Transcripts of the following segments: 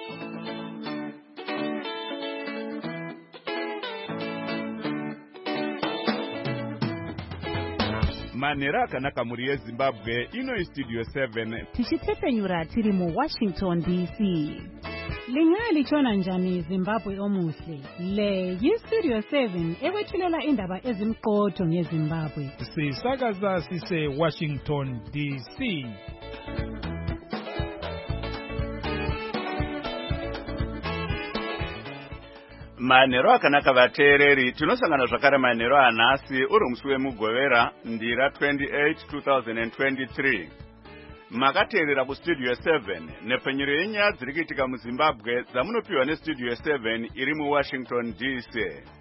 Manera akanaka muri yeZimbabwe ino istudio 7 tichitepenyura tiri mu Washington DC. Lingali chona njani Zimbabwe omuhle. Le yistudio 7 ewethulela indaba ezimqotho ngeZimbabwe. Sisakaza sise Washington DC. Manero akanaka vateereri tinosangana zvakare manero anhasi uri musi wemugovera ndira 28 2023. Makateerera kustudio 7 nepfenyuro yenyaya dziri kuitika muZimbabwe dzamunopiwa nestudio 7 iri muWashington DC.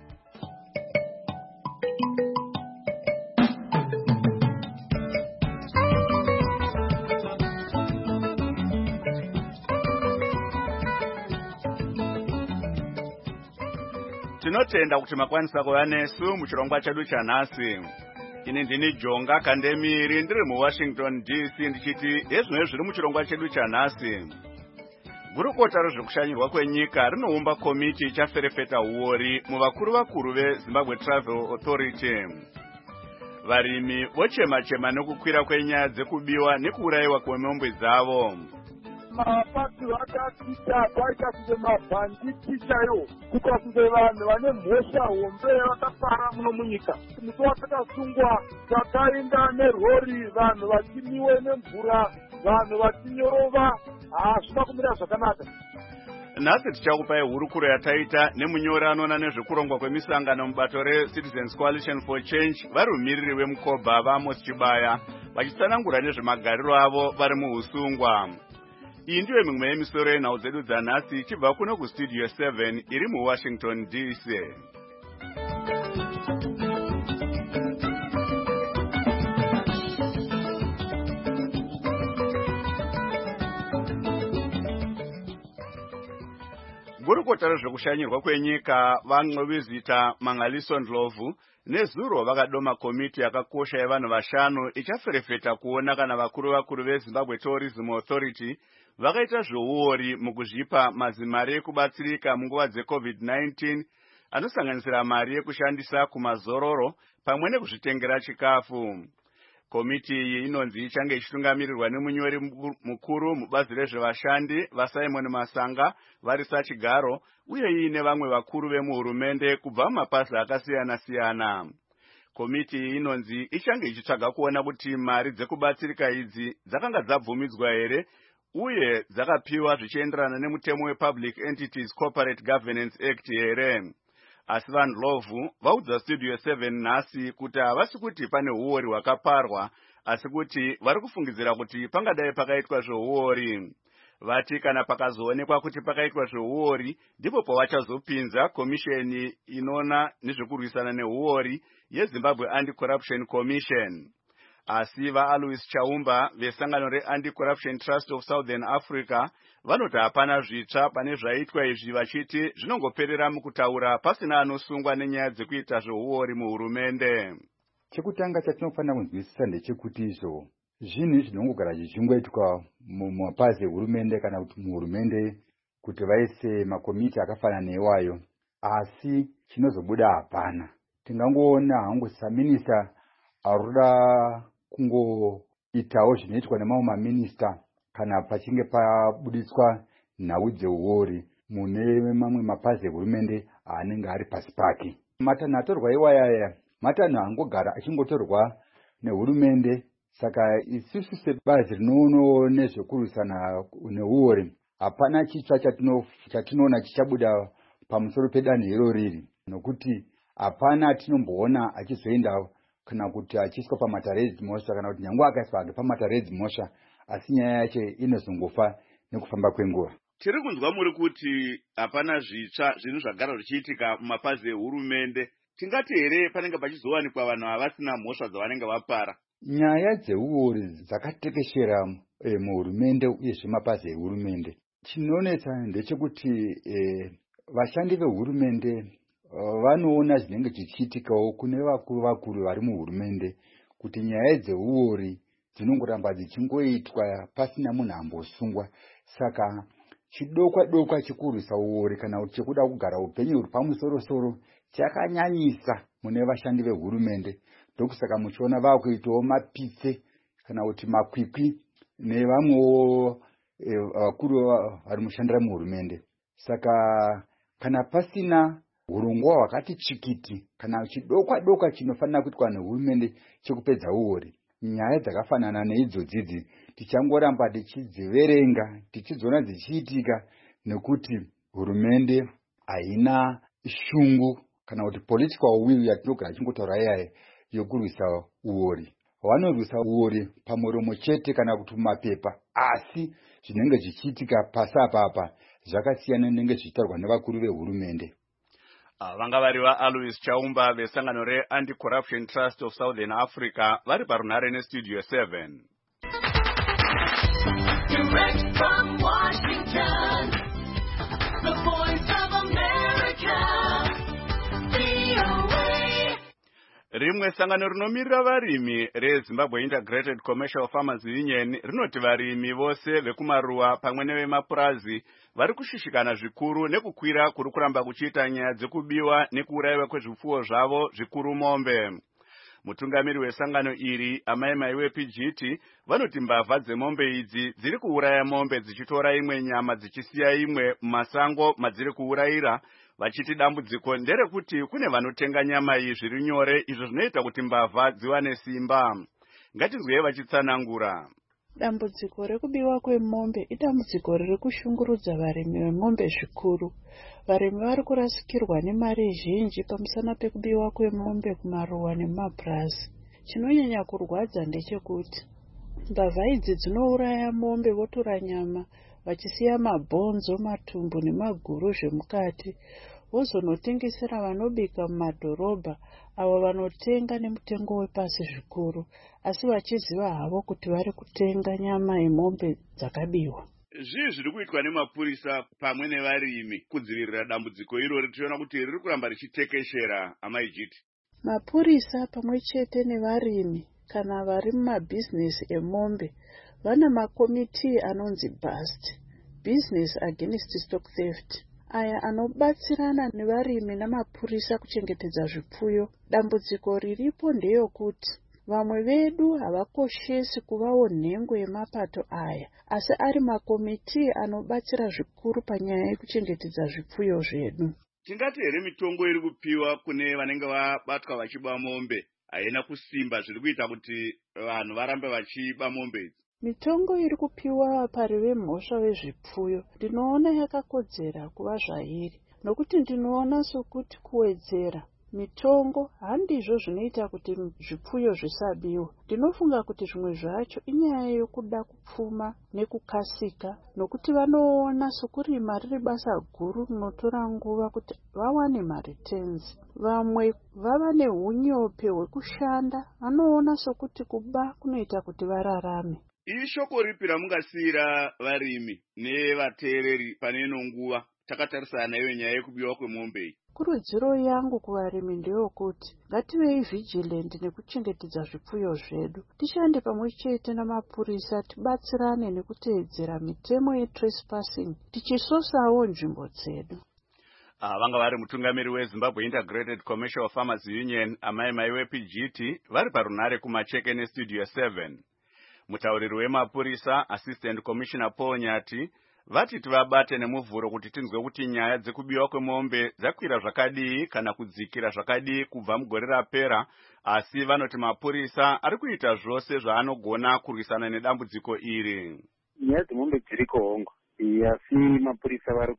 Tinotenda kuti makwanisa kuva nesu muchirongwa chedu chanhasi. Ini ndini Jonga Kandemiri ndiri muWashington DC ndichiti ezvimwe zviri muchirongwa chedu chanhasi. Gurukota rezvekushanyirwa kwenyika rinoumba komiti ichaferefeta uori muvakuru veZimbabwe Travel Authority. Varimi vochema-chema nekukwira kwenyaya dzekubiwa nekuurayiwa kwemombe dzavo. Mapati vakapita kwaita kunge mabhanditi chaiwo kukakunge vanhu vane mhosva hombe vakafara muno munyika. Musi watakasungwa takaenda nerori, vanhu vachimiwe nemvura, vanhu vachinyorova, hazvina kumira zvakanaka. Nhasi tichakupai hurukuro yataita nemunyori anoona nezvekurongwa kwemisangano mubato reCitizens Coalition for Change vari mumiriri wemukoba vaAmos Chibaya vachitsanangura nezvemagariro avo vari muusungwa. Iyi ndiyo mimwe yemisoro yenhau dzedu dzanhasi ichibva kuno kustudio 7 iri muWashington DC. Gurukota rezvekushanyirwa kwenyika vaNgqovizita Mangaliso Ndlovu nezuro vakadoma komiti yakakosha yevanhu vashanu ichaferefeta kuona kana vakuru veZimbabwe Tourism Authority vakaita zvouori mukuzvipa mazimari ekubatsirika munguva dzeCovid-19 anosanganisira mari yekushandisa kumazororo pamwe nekuzvitengera chikafu. Komiti iyi inonzi ichange ichitungamirirwa nemunyori mukuru mubazi rezvevashandi vaSimon Masanga vari sachigaro uye iine vamwe vakuru vemuhurumende kubva mumapazi akasiyana-siyana. Komiti iyi inonzi ichange ichitsvaga kuona kuti mari dzekubatsirika idzi dzakanga dzabvumidzwa here uye dzakapiwa zvichienderana nemutemo wePublic Entities Corporate Governance Act here. Asi vaNdlovu vaudza studio 7 nhasi kuti havasi kuti pane uori hwakaparwa, asi kuti vari kufungidzira kuti pangadai pakaitwa zvouori. Vati kana pakazoonekwa kuti pakaitwa zvouori ndipo pavachazopinza komisheni inoona nezvekurwisana neuori yeZimbabwe Anti-Corruption Commission. Asi vaAlois Chaumba vesangano reAnti-Corruption Trust of Southern Africa vanoti hapana zvitsva pane zvaitwa izvi vachiti zvinongoperera mukutaura pasina anosungwa nenyaya dzekuita zvouori muhurumende. Chekutanga chatinofanira kunzwisisa ndechekuti izvo zvinhu zvinongogara zvichingoitwa mumapazi ehurumende kana kuti muhurumende kuti vaise makomiti akafanana neiwayo, asi chinozobuda hapana. Tingangoona hangu saminista arikuda kungoitawo zvinoitwa nemamwe maminista kana pachinge pabuditswa nhau dzeuori mune mamwe mapazi ehurumende anenge ari pasi pake. Matanho atorwa iwayaya matanho angogara achingotorwa nehurumende. Saka isusu sebazi rinoonawo nezvekurwisana neuori hapana chitsva chatinoona chichabuda pamusoro pedanho iroriri, nokuti hapana atinomboona achizoenda kana kuti achiiswa pamataredzimosha kana kuti nyange akaiswa hake pamataredzimosha, asi nyaya yacho inozongofa nekufamba kwenguva. Tiri kunzwa muri kuti hapana zvitsva zvinhu zvagara zvichiitika mumapazi ehurumende. Tingati here panenge pachizowanikwa vanhu havasina mhosva dzavanenge vapara? Nyaya dzeuori dzakatekeshera muhurumende uyezve mapazi ehurumende. Chinonetsa ndechekuti vashandi vehurumende vanoona zvinenge zvichiitikawo kune vakuru vari muhurumende kuti nyaya dzeuori dzinongoramba dzichingoitwa pasina munhu ambosungwa. Saka chidokwa chikurwisa uori kana kuti chekuda kugara upenyu huri pamusoro-soro chakanyanyisa mune vashandi vehurumende. Ndokusaka muchiona vakuitawo mapitse kana kuti makwikwi nevamwewo vakuru vari mushandira muhurumende. Saka kana pasina urongwa hwakati chikiti kana chidokwa chinofanira kuitwa nehurumende chekupedza uori, nyaya dzakafanana neidzodzidzi tichangoramba tichidziverenga tichidziona dzichiitika nekuti hurumende haina shungu kana kuti political will yatinogara chingotaura iyaye yokurwisa uori. Vanorwisa uori pamuromo chete kana kuti mumapepa, asi zvinenge zvichiitika pasi apapa zvakasiyana nenenge zvichitaurwa nevakuru vehurumende. Vanga vari vaAlois Chaumba vesangano reAnti-Corruption Trust of Southern Africa vari parunhare nestudio 7. Direct from Washington, the voice of America, VOA. Rimwe sangano rinomirira varimi reZimbabwe Integrated Commercial Farmers Union rinoti varimi vose vekumaruwa pamwe nevemapurazi vari kushishikana zvikuru nekukwira kuri kuramba kuchiita nyaya dzekubiwa nekuurayiwa kwezvipfuwo zvavo zvikuru mombe. Mutungamiri wesangano iri amai maiwe PGT vanoti mbavha dzemombe idzi dziri kuuraya mombe dzichitora imwe nyama dzichisiya imwe mumasango madziri kuurayira, vachiti dambudziko nderekuti kune vanotenga nyama iyi zviri nyore, izvo zvinoita kuti mbavha dziwane simba. Ngatinzwei vachitsanangura. Dambudziko rekubiwa kwemombe idambudziko riri kushungurudza varimi vemombe zvikuru. Varimi vari kurasikirwa nemari zhinji pamusana pekubiwa kwemombe kumaruwa nemumapurazi. Chinonyanya kurwadza ndechekuti mbavha idzi dzinouraya mombe votora nyama vachisiya mabhonzo, matumbu nemaguru zvemukati, vozonotengesera vanobika mumadhorobha avo vanotenga nemutengo wepasi zvikuru, asi vachiziva havo kuti vari kutenga nyama yemombe dzakabiwa. Zvii zviri kuitwa nemapurisa pamwe nevarimi kudzivirira dambudziko irori tichiona kuti riri kuramba richitekeshera, amaijiti? Mapurisa pamwe chete nevarimi kana vari mumabhizinesi emombe vana makomiti anonzi BAST, Business Against Stock Theft, aya anobatsirana nevarimi namapurisa kuchengetedza zvipfuyo. Dambudziko riripo ndeyokuti vamwe vedu havakoshesi kuvawo nhengo yemapato aya, asi ari makomiti anobatsira zvikuru panyaya yekuchengetedza zvipfuyo zvedu. Tingati here mitongo iri kupiwa kune vanenge vabatwa vachiba mombe haina kusimba zviri kuita kuti vanhu varambe vachiba mombe idzi? Mitongo iri kupiwa pari vemhosva vezvipfuyo ndinoona yakakodzera kuva zvairi, nokuti ndinoona sokuti kuwedzera mitongo handizvo zvinoita kuti zvipfuyo zvisabiwa. Ndinofunga kuti zvimwe zvacho inyaya yokuda kupfuma nekukasika, nokuti vanoona sokurima riri basa guru rinotora nguva kuti vawane mareturns. Vamwe vava neunyope hwekushanda, vanoona sokuti kuba kunoita kuti vararame. Ishoko ripi ramungasiyira varimi nevateereri pane ino nguva takatarisana nayo nyaya yekubiwa kwemombe iyi? Kurudziro yangu kuvarimi ndeyokuti ngativei vigilant nekuchengetedza zvipfuyo zvedu. Tishande pamwe chete namapurisa tibatsirane nekuteedzera mitemo yetrespassing tichisosawo nzvimbo dzedu. Vanga vari mutungamiri weZimbabwe Integrated Commercial Farmers Union amai maiwe PGT vari parunhare kumacheke nestudio 7. Mutauriri wemapurisa Assistant Commissioner Paul Nyati vati tivabate nemuvhuro kuti tinzwe kuti nyaya dzekubiwa kwemombe dzakwira zvakadii kana kudzikira zvakadii kubva mugore rapera, asi vanoti mapurisa ari kuita zvose zvaanogona kurwisana nedambudziko iri. Nyaya dzemombe dziriko hongu, asi mapurisa vari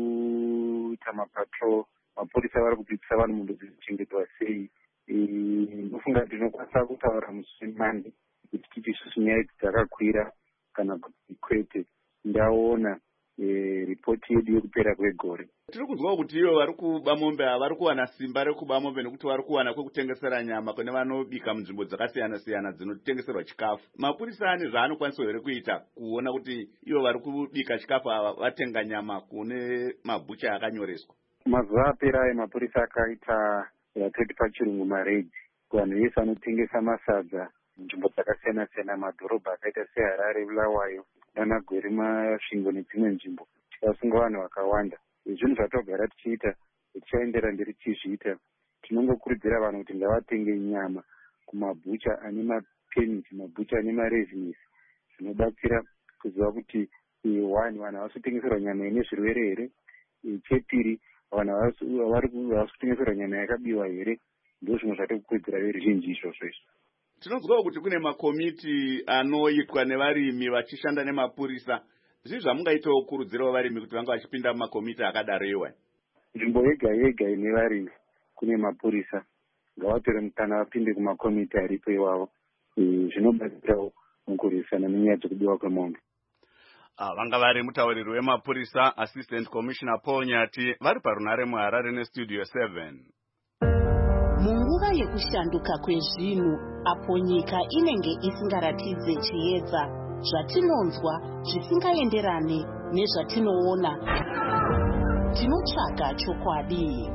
kuita mapatrol, mapurisa vari kudzidzisa vanhu mombe dzichengetwa sei. Ndofunga ndinokwanisa kutaura musi Monday kuti titi isusu nyaya idzi dzakakwira kana kuti kwete. Ndaona ripoti yedu yekupera kwegore. Tiri kuzwa kuti ivo vari kuba mombe vari kuwana simba rekuba mombe nekuti vari kuwana kwekutengesera nyama kune vanobika munzvimbo dzakasiyana-siyana dzinotengeserwa chikafu. Mapurisa ane zvaanokwanisa here kuita kuona kuti ivo vari kubika chikafu ava vatenga nyama kune mabhucha akanyoreswa? Mazuva apera aya mapurisa akaita yatoti pachirungu maredhi kuvanhu vese vanotengesa masadza nzvimbo dzakasiyana-siyana madhorobha akaita seHarare, Bulawayo, Danagweri, Masvingo nedzimwe nzvimbo. vasunga vanhu vakawanda. Zvinhu zvatogara tichiita, tichaendera mberi tichizviita. Tinongokurudzira vanhu kuti ngavatenge nyama kumabhucha ane mapermit, mabhucha ane marezinesi, zvinobatsira kuziva kuti vanhu havasikutengeserwa nyama ine zvirwere here. Chepiri, vanhu havasikutengeserwa nyama yakabiwa here. Ndo zvimwe zvatikukurudzira veruzhinji izvozvo izvo. Tinonzwawo kuti kune makomiti anoitwa nevarimi vachishanda nemapurisa. Zvii zvamungaitawo kurudzirawo varimi kuti vanga vachipinda mumakomiti akadaroiwa? Nzvimbo yega yega ine varimi kune mapurisa, ngavatore mukana vapinde kumakomiti aripo iwavo. Zvinobatsirawo mukurwisana nenyaya dzekubiwa kwemombe. Vanga vari mutauriri wemapurisa Assistant Commissioner Paul Nyati vari parunare muHarare neStudio 7. Munguva yekushanduka kwezvinhu, apo nyika inenge isingaratidze chiedza, zvatinonzwa zvisingaenderane nezvatinoona, tinotsvaga chokwadi.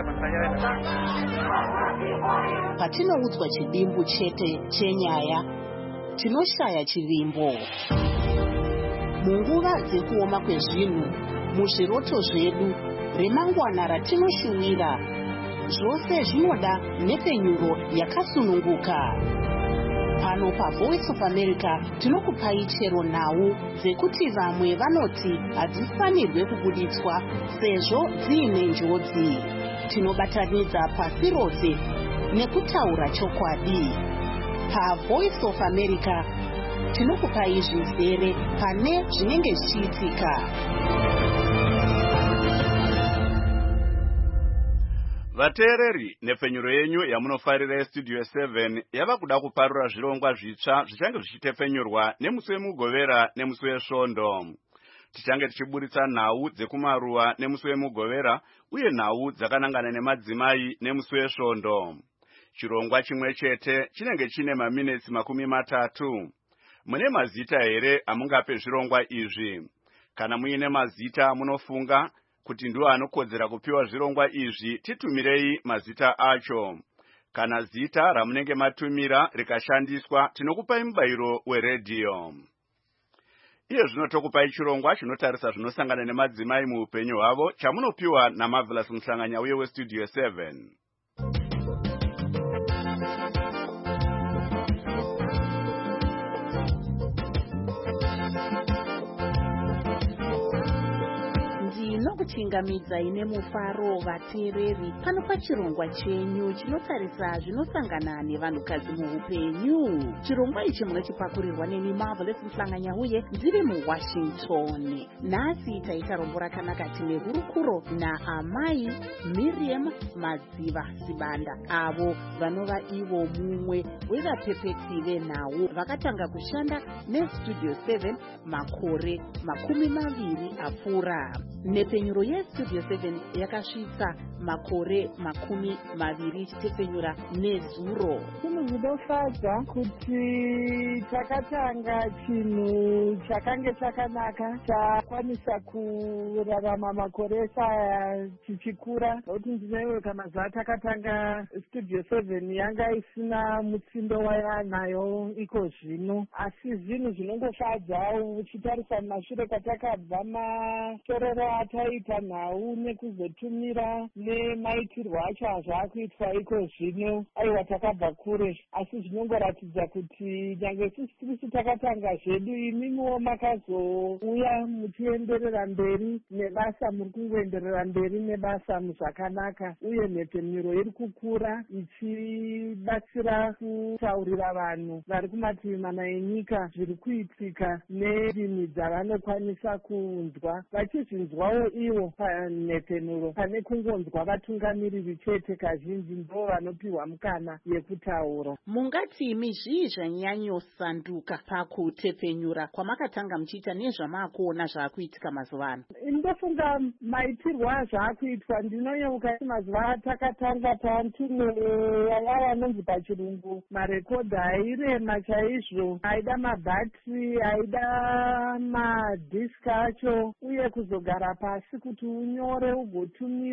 Patinoudzwa chidimbu chete chenyaya, tinoshaya chivimbo. Munguva dzekuoma kwezvinhu, muzviroto zvedu, remangwana ratinoshuwira, zvose zvinoda nhepfenyuro yakasununguka. Pano paVoice of America tinokupai chero nhau dzekuti vamwe vanoti hadzifanirwe kubuditswa sezvo dziine njodzi. Tinobatanidza pasi rose nekutaura chokwadi. PaVoice of America tinokupai zvizere pane zvinenge zvichiitika. Vateereri, nepfenyuro yenyu yamunofarira yeStudio 7 yava kuda kuparura zvirongwa zvitsva zvichange zvichitepfenyurwa nemusi wemugovera nemusi wesvondo. Tichange tichiburitsa nhau dzekumaruwa nemusi wemugovera uye nhau dzakanangana nemadzimai nemusi wesvondo. Chirongwa chimwe chete chinenge chine maminitsi 30. Mune mazita here amungape zvirongwa izvi? Kana muine mazita munofunga kuti ndiwo anokodzera kupiwa zvirongwa izvi, titumirei mazita acho. Kana zita ramunenge matumira rikashandiswa, tinokupai mubayiro weredhiyo. Iye zvino tokupai chirongwa chinotarisa zvinosangana nemadzimai muupenyu hwavo, chamunopiwa naMarvelous Muhlanganyauye weStudio 7. Kuchingamidza ine mufaro vateereri pano pachirongwa chenyu chinotarisa zvinosangana nevanhukadzi muupenyu. Chirongwa ichi munochipakurirwa neni Marvelous Muhlanganyauye ndiri muWashington. Nhasi taita rombo rakanaka tine hurukuro naamai Miriam Madziva Sibanda, avo vanova ivo mumwe wevapepeti venhau vakatanga kushanda neStudio 7 makore 20 apfuura. Nepfenyuro yeStudio 7 yakasvitsa makore 20 ichitepfenyura nezuro. Chinhu chinofadza kuti takatanga chinhu chakange chakanaka, chakwanisa kurarama makore aya tichikura. Nokuti ndinoiweka mazuva takatanga Studio 7 yanga isina mutsindo wayanayo iko zvino, asi zvinhu zvinongofadza uchitarisa mashure kwatakabva, matorero ataita nhau nekuzotumira nemaitirwo acho azvakuitwa iko zvino, aiwa takabva kure. Asi zvinongoratidza kuti nyange tisi takatanga zvedu, imimiwo makazouya muchienderera mberi nebasa, muri kungoenderera mberi nebasa muzvakanaka, uye mhepfenyuro iri kukura ichibatsira kutaurira vanhu vari kumativi mana enyika zviri kuitika nerimi dzavanokwanisa kunzwa, vachizvinzwawo ivo panhepfenyuro pane kungonzwa vatungamiriri chete. Kazhinji ndo vanopiwa mukana yekutaura. Mungati zvii zvanyanyosanduka pakutepfenyura kwamakatanga muchiita nezvamakuona zvaakuitika mazuva ano? Ndofunga maitirwo azvaakuitwa, ndinonyeuka mazuva atakatanga pantume yaya anonzi pachirungu marekodha airema chaizvo, aida mabhatiri, aida madhiski acho, uye kuzogara pasi kuti unyore ugotumira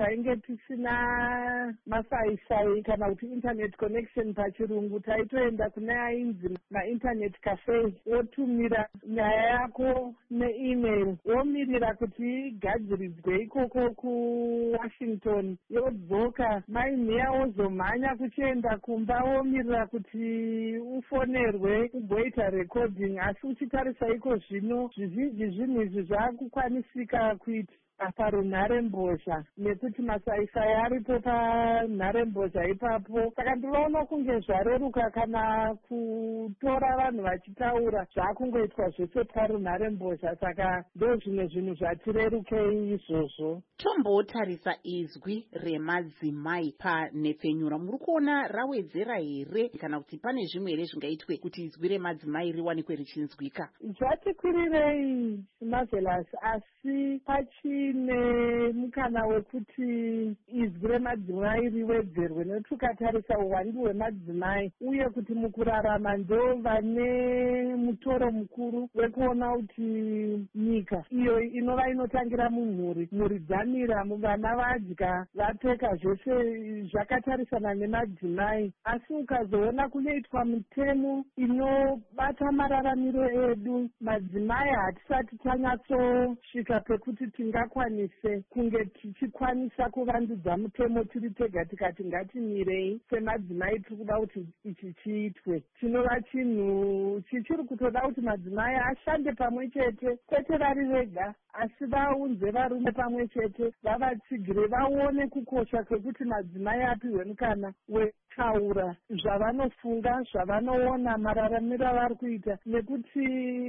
tainge tisina masaisai kana kuti internet connection pachirungu, taitoenda kune ainzi mainternet cafe, wotumira nyaya yako neemail, womirira kuti igadziridzwe ikoko kuwashington, yodzoka mainhiya wozomhanya kuchienda kumba, womirira kuti ufonerwe ugoita recording. Asi uchitarisa iko zvino zvizhinji zvinhu izvi zvakukwanisika kuita parunharembozha nekuti masaisai aripo panharembozha ipapo. Saka ndinoona kunge zvareruka kana kutora vanhu vachitaura zvakungoitwa zvese parunharembozha. Saka ndo zvimwe zvinhu zvatirerukei izvozvo. Tombotarisa izwi remadzimai panhepfenyura, muri kuona rawedzera here kana kuti pane zvimwe here zvingaitwe kuti izwi remadzimai riwanikwe richinzwika? Zvatikwirirei Marvelous, asi pachine mukana wekuti izwi remadzimai riwedzerwe, nekuti ukatarisa uwandu hwemadzimai uye kuti mukurarama ndo vane mutoro mukuru wekuona kuti nyika iyo inova inotangira mumhuri, mhuri dzamira, vana vadya, vapfeka, zvese zvakatarisana nemadzimai. Asi ukazoona kunoitwa mitemo inobata mararamiro edu, madzimai hatisati tanyatsosvika pekuti tingakwanise kunge tichikwanisa kuvandudza mutemo tiri tega tikati ngatimirei semadzimai tiri kuda kuti ichi chiitwe. Chinova chinhu chichiri kutoda kuti madzimai ashande pamwe chete, kwete vari vega, asi vaunze varume pamwe chete, vavatsigire, vaone kukosha kwekuti madzimai apiwe mukana wetaura zvavanofunga, zvavanoona, mararamiro avari kuita, nekuti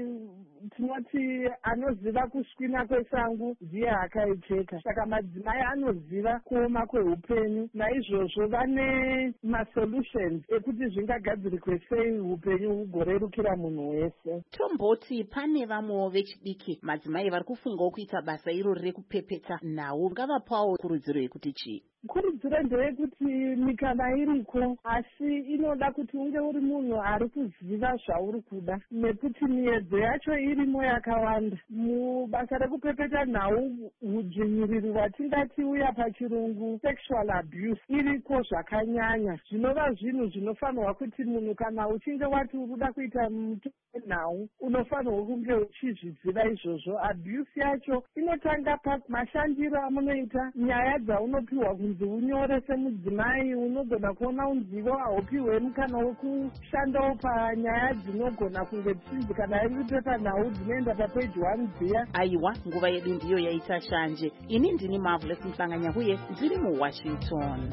tinoti anoziva kuswina kwesangu ndiye akaicheka. Saka madzimai anoziva kuoma kweupenyu, naizvozvo vane masolutions ekuti zvingagadzirikwe sei upenyu hugorerukira munhu wese. Tomboti pane vamwewo vechidiki madzimai vari kufungawo kuita basa irori rekupepeta nhau, ngavapawo kurudziro yekuti chii? Kurudziro ndeyekuti mikana iriko, asi inoda kuti unge uri munhu ari kuziva zvauri kuda, nekuti miedzo yacho irimo yakawanda. Mubasa rekupepeta nhau, udzvinyiriri hwatingati uya pachirungu sexual abuse iriko zvakanyanya. Zvinova zvinhu zvinofanirwa kuti munhu kana uchinge wati uri kuda kuita nhau, unofanirwa kunge uchizviziva izvozvo. Abuse yacho inotanga pamashandiro amunoita, nyaya dzaunopiwa kunzi unyore semudzimai, unogona kuona unzivo haupiwe mukana wekushandawo panyaya dzinogona kunge dzichinzi kana iri kupepa nhau dzinoenda papeji 1 dziya. Aiwa, nguva yedu ndiyo yaita shanje. Ini ndini Marvelous Mhlanganya uye ndiri muWashington.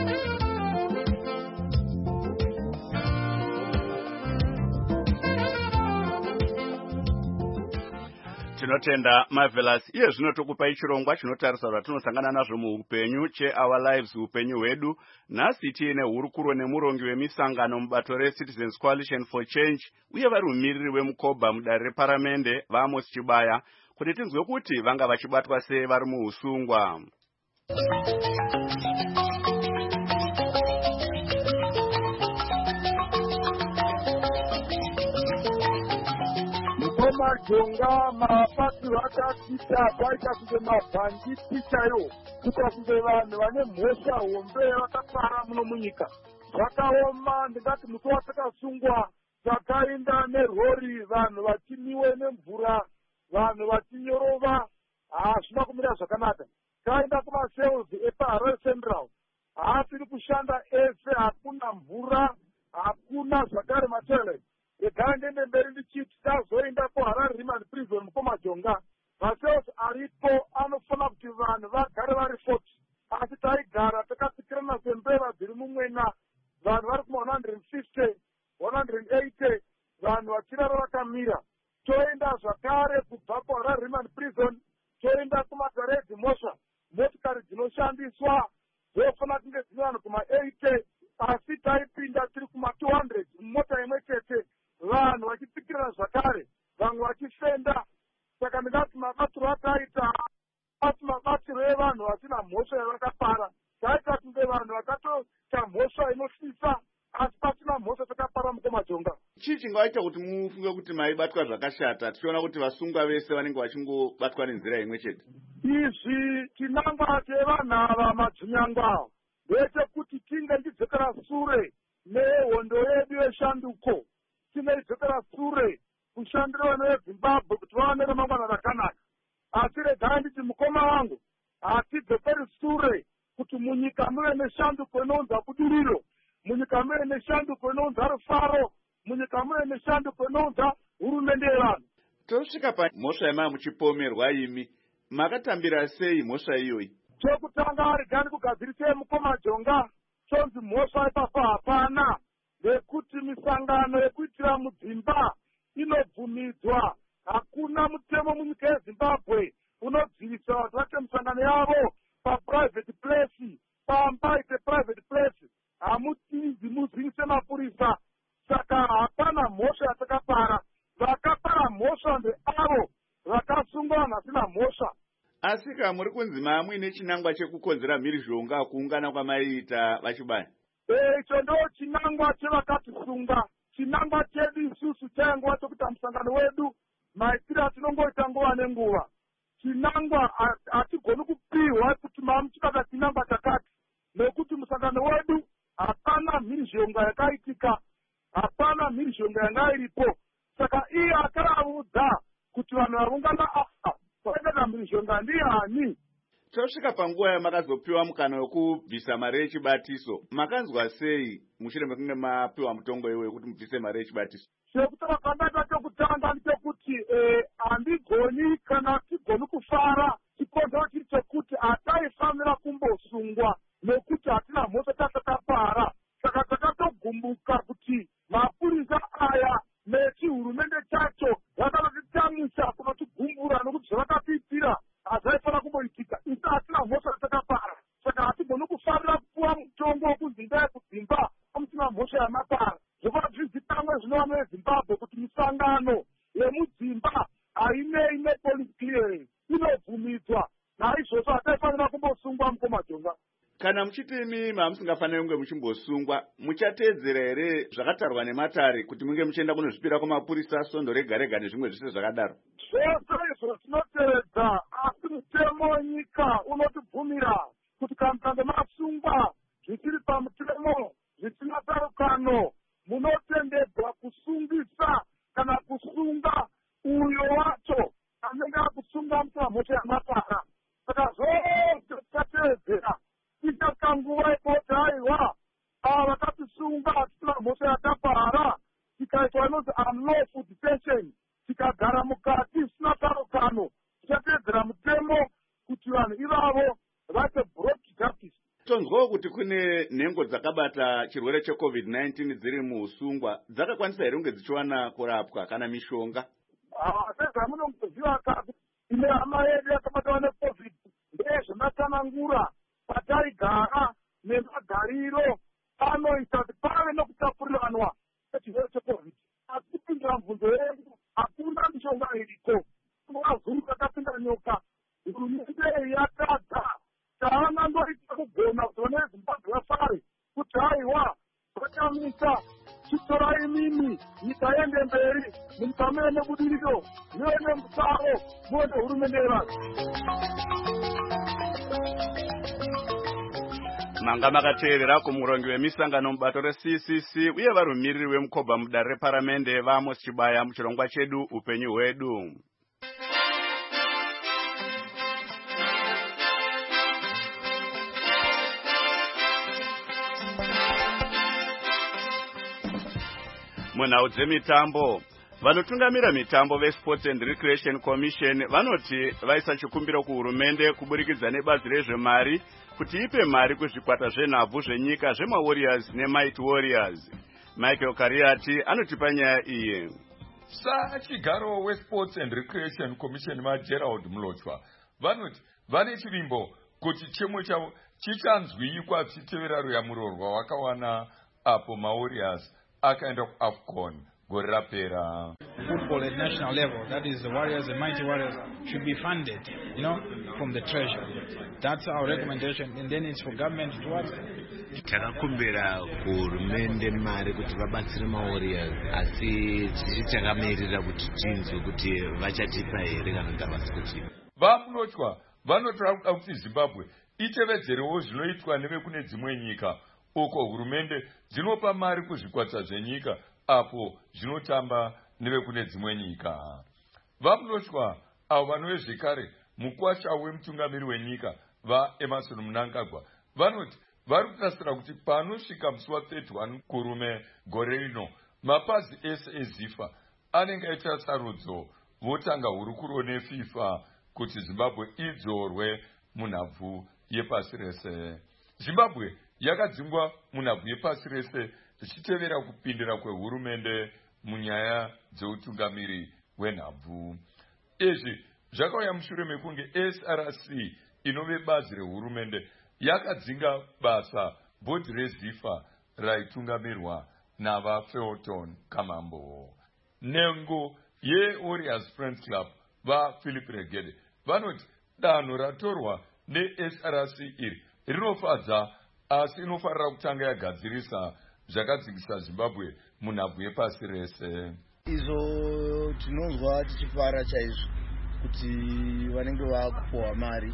Tinotenda Marvelous. Iye zvino tokupai chirongwa chinotarisa zvatinosangana nazvo muupenyu cheOur Lives, upenyu hwedu. Nhasi tiine hurukuro nemurongi wemisangano mubato reCitizens Coalition for Change uye vari mumiriri wemukoba mudare reparamende vaAmos Chibaya, kuti tinzwe kuti vanga vachibatwa sei vari muusungwa. Majonga mapati vakasita kwaita kunge mabhanditi chaiwo, kukakunge vanhu vane mhosva hombe vakapara muno munyika. Zvakaoma, ndingati musi watakasungwa takaenda nerori, vanhu vachimiwe nemvura, vanhu vachinyorova, hazvina kumira zvakanaka. Taenda kumasales epaHarare Central, haasiri kushanda ese, hakuna mvura, hakuna zvakare matoilet. Yegara ndende mberi ndichiti tazoenda kuHarare Remand Prison mukomajonga, masales aripo anofanira kuti vanhu vagare vari 40, asi taigara takatsikirana sembeva dziri mumwena, vanhu vari kuma150, 180, vanhu vachirara vakamira. Toenda zvakare kubva kuHarare Remand Prison, toenda kumaTaredi Mosha, motikari dzinoshandiswa dzofanira kunge dzine vanhu kuma80, asi taipinda tiri kuma200 mumota imwe chete, vanhu vachitsikirana zvakare, vamwe vachifenda. Saka ndingati mabatiro akaita asi mabatiro evanhu vasina mhosva yavakapara. Taita kunge vanhu vakatoita mhosva inosvisa, asi pasina mhosva takapara mukomajonga. Chii chii chingaita kuti mufunge kuti maibatwa zvakashata tichiona kuti vasungwa vese vanenge vachingobatwa nenzira imwe chete? Izvi chinangwa chevanhu ava madzinyangwa ndechekuti tinge tidzokera sure nehondo yedu yeshanduko, tinge tidzokera sure kushandira vana vezimbabwe kuti vaone ramangwana rakanaka. Asi regai nditi mukoma wangu, hatidzokeri sure kuti munyika muve neshanduko inounza budiriro, munyika muve neshanduko inounza rufaro, munyika muve neshanduko inounza hurumende yevanhu. Tosvika pamhosva yemaya muchipomerwa imi, makatambira sei mhosva iyoyi? Chokutanga regai kugadzirisei mukoma Jonga, chonzi mhosva ipapo hapana, nekuti misangano yekuitira mudzimba inobvumidzwa. Hakuna mutemo munyika yeZimbabwe unodzivisa vanhu vacho misangano yavo paprivate place, pamba ite private place. Hamutizi muzivise mapurisa. Saka hapana mhosva yatakapara. Vakapara mhosva ndeavo vakasungwa vanhu vasina mhosva. Asi muri kunzi muine chinangwa chekukonzera mhirizhonga kuungana kwamaiita vachibaya? Icho ndo chinangwa chevakatisunga. Chinangwa chedu isusu chaingova chokuti musangano wedu maitiro atinongoita nguva nenguva. Chinangwa hatigoni kupiwa kuti muchitsvaka chinangwa chakati, nekuti musangano wedu hapana mhirizhonga yakaitika, hapana mhirizhonga yanga iripo. Saka iye akaraudza kuti vanhu vaungana vaenda mhirizhonga ndiani. Tosvika panguva yamakazopiwa mukana wekubvisa mari yechibatiso, makanzwa sei mushure mekunge mapiwa mutongo iwoyo kuti mubvise mari yechibatiso? Chekutanga kandaita chokutanga ndechekuti handigoni kana tigoni kufara. Chikonzero chiri chekuti hataifanira kumbosungwa nekuti hatina mhosva tatakapara. Saka takatogumbuka kuti mapurisa aya nechihurumende chacho vakatotitsamisa kunotigumbura nokuti zvavakatiitira hazvaifanira kumboitika. Isi hatina mhosva yatakapara. Saka hatigoni kufarira kupuwa mutongo wokunzi ndai kudzimba amusina mhosva yamapara. Zvova zvizikanwa zvinova neZimbabwe kuti misangano yemudzimba hainei nepolice clearance, inobvumidzwa. Naizvozvo hataifanira kumbosungwa mukoma Jonga. Kana muchiti imi hamusingafaniri kunge muchimbosungwa, muchateedzera here zvakatarwa nematare kuti munge muchienda kunozvipira kumapurisa, svondo rega rega nezvimwe zvese zvakadaro? Zvose izvo tinotevedza, asi mutemo wenyika unotibvumira kuti kana mukange masungwa zvisiri pamutemo, zvisina tsarukano, munotendedzwa kusungisa kana kusunga uyo wacho anenge akusunga musina mhosva yamapara. Saka zvose tichateedzera. Ichasvika nguva yekuti haiwa ava vakatisunga hatisina mhosva yakapara, tikaitwa inonzi unlawful detention, tikagara mukati zvisina tsarukano, tichateedzera mutemo kuti vanhu ivavo vaite brought to justice. Tonzwawo kuti kune nhengo dzakabata chirwere cheCovid-19 dziri muusungwa, dzakakwanisa here kunge dzichiwana kurapwa kana mishonga? Sezvamunongoziva kati ine hama yedu yakabatwa neCovid ndezvematsanangura pataigara nemagariro anoita kuti pave nokutapuriranwa kwechirwere cheCovid. Asi kupindura mibvunzo yedu hakuna mishonga iriko. Vazungu vakapinda nyoka, hurumende yatadza. Chavangandoita kugona kuti vana veZimbabwe vafare kuti haiwa vachamisa chitorai mimi nyika yende mberi, munyika muve nebudiriro, muve nemutaro, muve nehurumende yevanhu. Manga makateerera kumurongi wemisangano mubato reCCC uye varumiriri vemukobha mudare reparamende vaAmos Chibaya muchirongwa chedu upenyu hwedu. Munhau dzemitambo, vanotungamira mitambo veSports and Recreation Commission vanoti vaisa chikumbiro kuhurumende kuburikidza nebazi rezvemari kuti ipe mari kuzvikwata zvenhabvu zvenyika zvemaWarriors neMighty Warriors. Michael Kariati anotipa nyaya iyi. Sachigaro weSports and Recreation Commission maGerald Mulotshwa vanoti vane chivimbo kuti chemo chavo chichanzwikwa chichitevera ruyamuro rwavakawana apo maWarriors akaenda kuAFCON gore rapera. Football at national level, that is the Warriors, the mighty Warriors, should be funded, from the treasury. That's our recommendation, and then it's for government to what? Takakumbira hurumende mari kuti vabatsire mawarriors asi tichitakamirira kuti tinzwe kuti vachatipa here kana tavasi kuti vamunotya vanotora kuda kuti Zimbabwe itevedzerewo zvinoitwa nevekune dzimwe nyika uko hurumende dzinopa mari kuzvikwata zvenyika apo zvinotamba nevekune dzimwe nyika. Vamunotya avo vanove zvekare mukwasha wemutungamiri wenyika vaEmerson Mnangagwa vanoti vari kunasira kuti panosvika musi wa31 kurume gore rino mapazi ese eZIFA anenge aita sarudzo votanga hurukuro neFIFA kuti Zimbabwe idzorwe munhabvu yepasi rese. Zimbabwe yakadzingwa munhabvu yepasi rese zvichitevera kupindira kwehurumende munyaya dzeutungamiri hwenhabvu. Izvi zvakauya mushure mekunge SRC inove bazi rehurumende yakadzinga basa bhodhi reZIFA raittungamirwa navaFelton Kamambo. Nengo yeWarriors Friends Club vaPhilip Regede vanoti danho ratorwa neSRC iri rinofadza asi inofanira kutanga yagadzirisa zvakadzingisa Zimbabwe munhabvu yepasi rese. Izvo tinonzwa tichifara chaizvo kuti vanenge vakupuwa mari,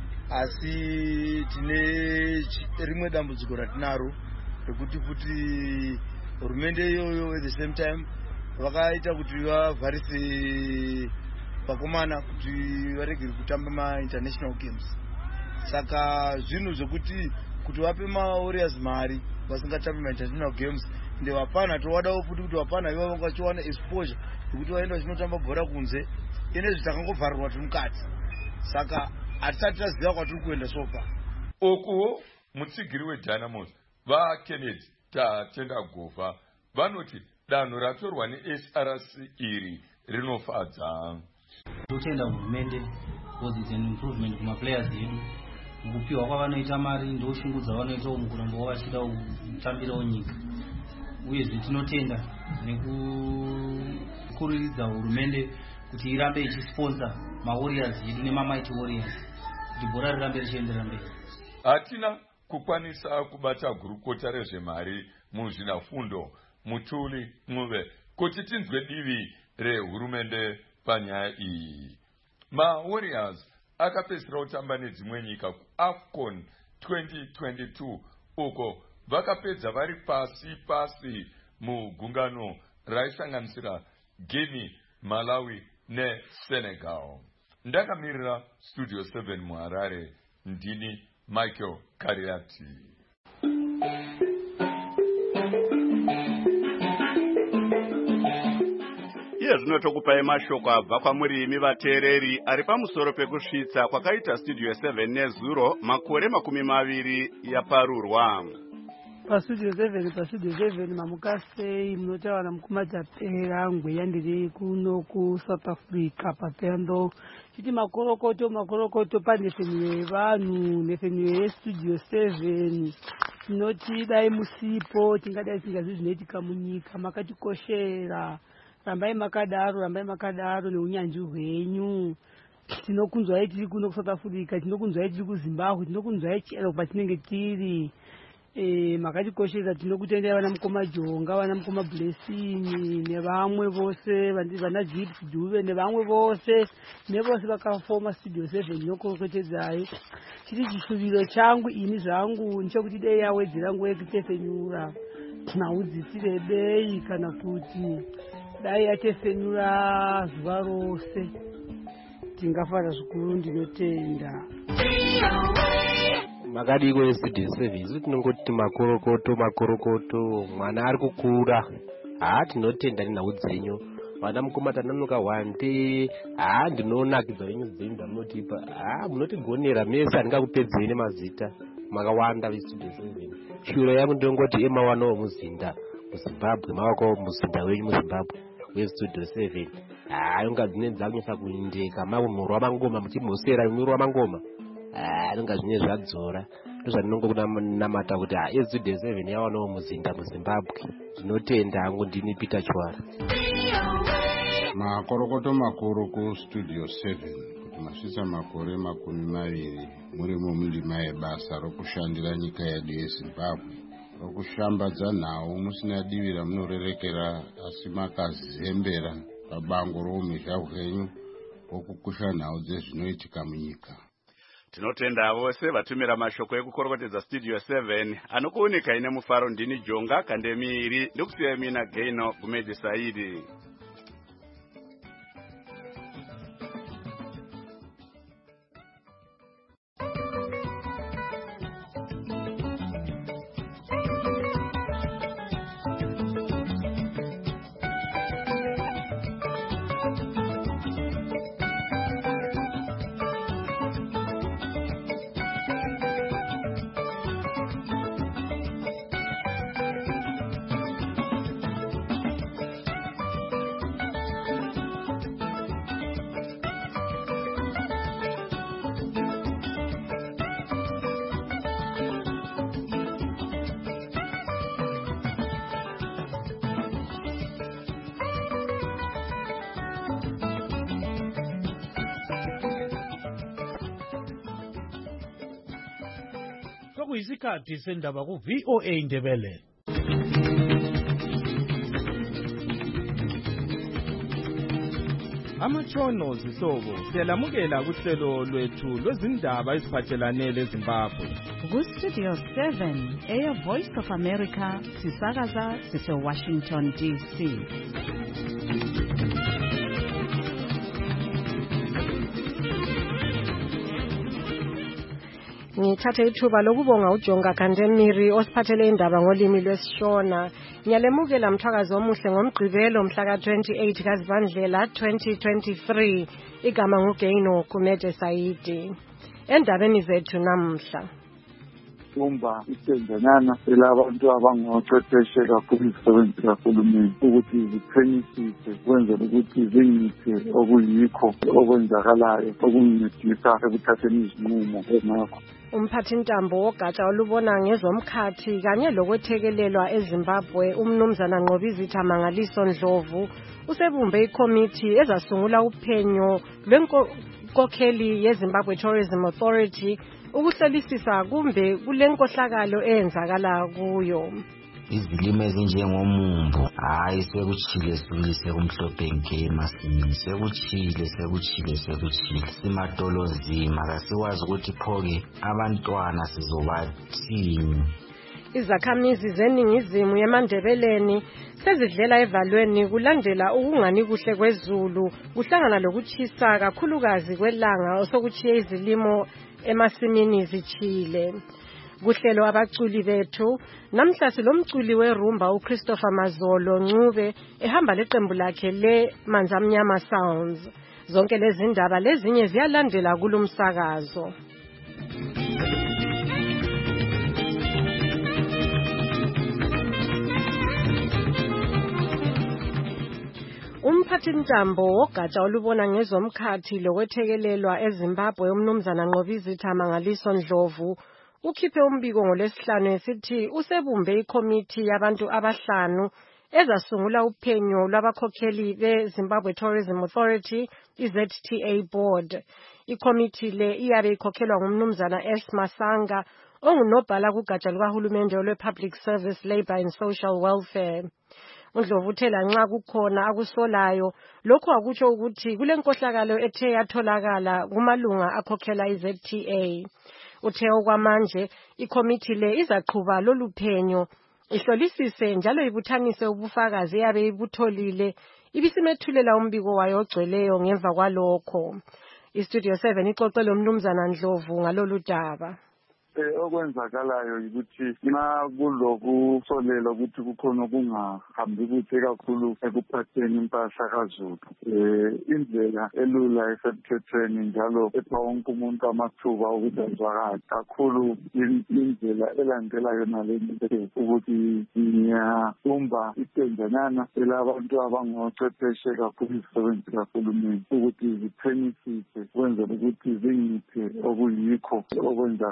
asi tine rimwe dambudziko ratinaro rekuti futi hurumende iyoyo at the same time vakaita kuti vavharise vakomana kuti varege kutamba ma-international games. Saka zvinhu zvokuti vape maWarriors mari vasingatambi ma-international games ndevapana towadawo futi kuti vapana ivo vanga vachiwana exposure yekuti vaenda vachinotamba bhora kunze ine zvitakangobvarirwa tiri mukati. Saka hatisati taziva kwatiri kuenda sopa. Okuwo mutsigiri weDynamos vaKennedy Tatenda Govha vanoti danho ratorwa neSRC iri rinofadza. Totenda hurumende because it's an improvement kumaplayers edu. Kupiwa kwavanoita mari ndoshungudza vanoitawo mukuramba vachida kutambirawo nyika. Uyezve tinotenda nekukuriridza hurumende kuti irambe ichisponsor maWarriors edu nemamighty Warriors kuti bhora rirambe richiendera mberi. Hatina kukwanisa kubata gurukota rezvemari muzvinafundo Mutuli Mnuve kuti tinzwe divi rehurumende panyaya iyi. MaWarriors akapedzisira kutamba nedzimwe nyika kuAFCON 2022 uko vakapedza vari pasi mugungano raisanganisira Guinea, Malawi neSenegal. Ndakamirira Studio 7 muHarare, ndini Michael Kariati. Iye zvinotokupai mashoko abva kwamuri imi vateereri ari pamusoro pekusvitsa kwakaita Studio 7 nezuro makore 20 yaparurwa. Studio 7 mamukasei munotaura mukumatapera ngweya ndiri kuno kuSouth Africa papendo chiti makorokoto panefenyu yevanhu nefenyu yeStudio 7 tinoti dai musipo tingadai singazivi zvinoitika munyika makatikoshera. Rambai makadaro neunyanzvi hwenyu. Tinokunzwai tiri kuno kuSouth Africa, tinokunzwai tiri kuZimbabwe, tinokunzwai chero patinenge tiri. Makatikoshera tinokutendai vana mukoma Jonga, vana mukoma Blessing nevamwe vose vana Gibbs Dube nevamwe vose nevose vakafoma Studio 7 nokorokotedzai. Chiri chishuviro changu ini zvangu nechekuti dei yawedzera nguva yekutefenyura naudzisire dei kana kuti dai yatefenyura zuva rose tingafara zvikuru. Ndinotenda makadiko eStudio 7 tinongoti makorokoto mwana ari kukura. Tinotenda nenhau dzenyu vana mukoma tananuka wande. Ndinonakidza venyu dzenyu dzamunotipa. Munotigonera mese handingakupedzei nemazita makawanda veStudio 7. Shuro yangu ndinongoti emawanawo muzinda muZimbabwe mawakawo muzinda wenyu muZimbabwe weStudio 7. Inga dzine dzakunyesa kuindika murwa mangoma muchimhosera murwa mangoma. Inga zvine zvadzora ndozvaninongo kunamata kuti SZD 7 yawanawo muzinda muZimbabwe. Ndinotenda hangu ndini Peter Chwara. Makorokoto makuru kustudio 7 kuti masvitsa makore 20 muri mumundima yebasa rokushandira nyika yedu yeZimbabwe, rokushambadza nhau musina divi ramunorerekera asi makazembera pabango roumhizha hwenyu wokukusha nhau dzezvinoitika munyika. Tinotenda vose vatumira mashoko ekukorokotedza studio 7 anokuunika ine mufaro. Ndini Jonga Kandemiri ndikusiya mina Gaino Gumedi Saidi. Isikhathi sendaba ku VOA Ndebele. Amatshono zihlobo siyalamukela kuhlelo lwethu lwezindaba eziphathelane leZimbabwe. Ku Studio 7 Air Voice of America sisakaza sise-Washington DC. Ngithathe ithuba lokubonga uJonga Kandemiri osiphathele indaba ngolimi lwesiShona. Ngiyalemukela mthakazi omuhle ngomgqibelo mhla ka-28 kaZibandlela 2023. Igama nguGaino Kumete Saidi. Endabeni zethu namhla. Umba isenjanyana elabantu abangochwepheshe kakhulu izisebenzi kahulumeni ukuthi ziqhenyisise kwenzela ukuthi zingiphe okuyikho okwenzakalayo okungincedisa ekuthatheni izinqumo ngakho. Umphathintambo wogatsha olubona ngezomkhathi kanye lokwethekelelwa eZimbabwe umnumzana Nqobizitha Mangaliso Ndlovu usebumbe ikomiti ezasungula uphenyo lwenkokheli yeZimbabwe Tourism Authority ukuhlolisisa kumbe kulenkohlakalo eyenzakala kuyo. Izilimo ezinjengomumbu hayi sekuchile sikulise kumhlophe nke emasimini sekuchile simadolo nzima kasiwazi ukuthi phoke abantwana sizobathini. Izakhamizi zeningizimu yemandebeleni sezidlela evalweni kulandela ukungani kuhle kwezulu kuhlangana lokuchisa kakhulukazi kwelanga osokuchiye izilimo emasimini zichile. Kuhlelo abaculi bethu namhla silomculi werumba uChristopher Mazolo Ncube ehamba leqembu lakhe le Manzamnyama Sounds. Zonke lezi ndaba lezinye ziyalandela kulumsakazo. Umphathintambo wogatsha olubona ngezomkhathi lokwethekelelwa eZimbabwe umnumzana Nqobizitha Mangaliso Ndlovu ukhiphe umbiko ngolesihlanu esithi usebumbe ikomiti yabantu abahlanu ezasungula uphenyo lwabakhokheli beZimbabwe Tourism Authority iZTA board. Ikomiti le iyabe ikhokhelwa ngumnumzana S Masanga ongunobhala kugatsha lukahulumende lwe-Public Service, Labour and Social Welfare. Ndlovu uthe lanxa kukhona akusolayo lokho akutsho ukuthi kulenkohlakalo ethe yatholakala kumalunga akhokhela iZTA. Uthe okwamanje ikomiti le izaqhuba loluphenyo ihlolisise njalo ibuthanise ubufakazi yabe ibutholile ibisimethulela umbiko wayo ogcweleyo ngemva kwalokho. Istudio 7 ixoxele umnumzana Ndlovu ngalolu daba. Okwenzakalayo ukuthi nxa kulokusolela ukuthi kukhona okungahambi kuhle kakhulu ekuphatheni impahla kaZulu, indlela elula esemthethweni njalo epha wonke umuntu amathuba ukuthi azwakale kakhulu indlela elandela yona le ukuthi ngiyabumba isenjanyana elabantu abangochwepheshe kakhulu izisebenzi kahulumeni ukuthi ziqhenyisise kwenzela ukuthi zingiphe okuyikho okwenzakalayo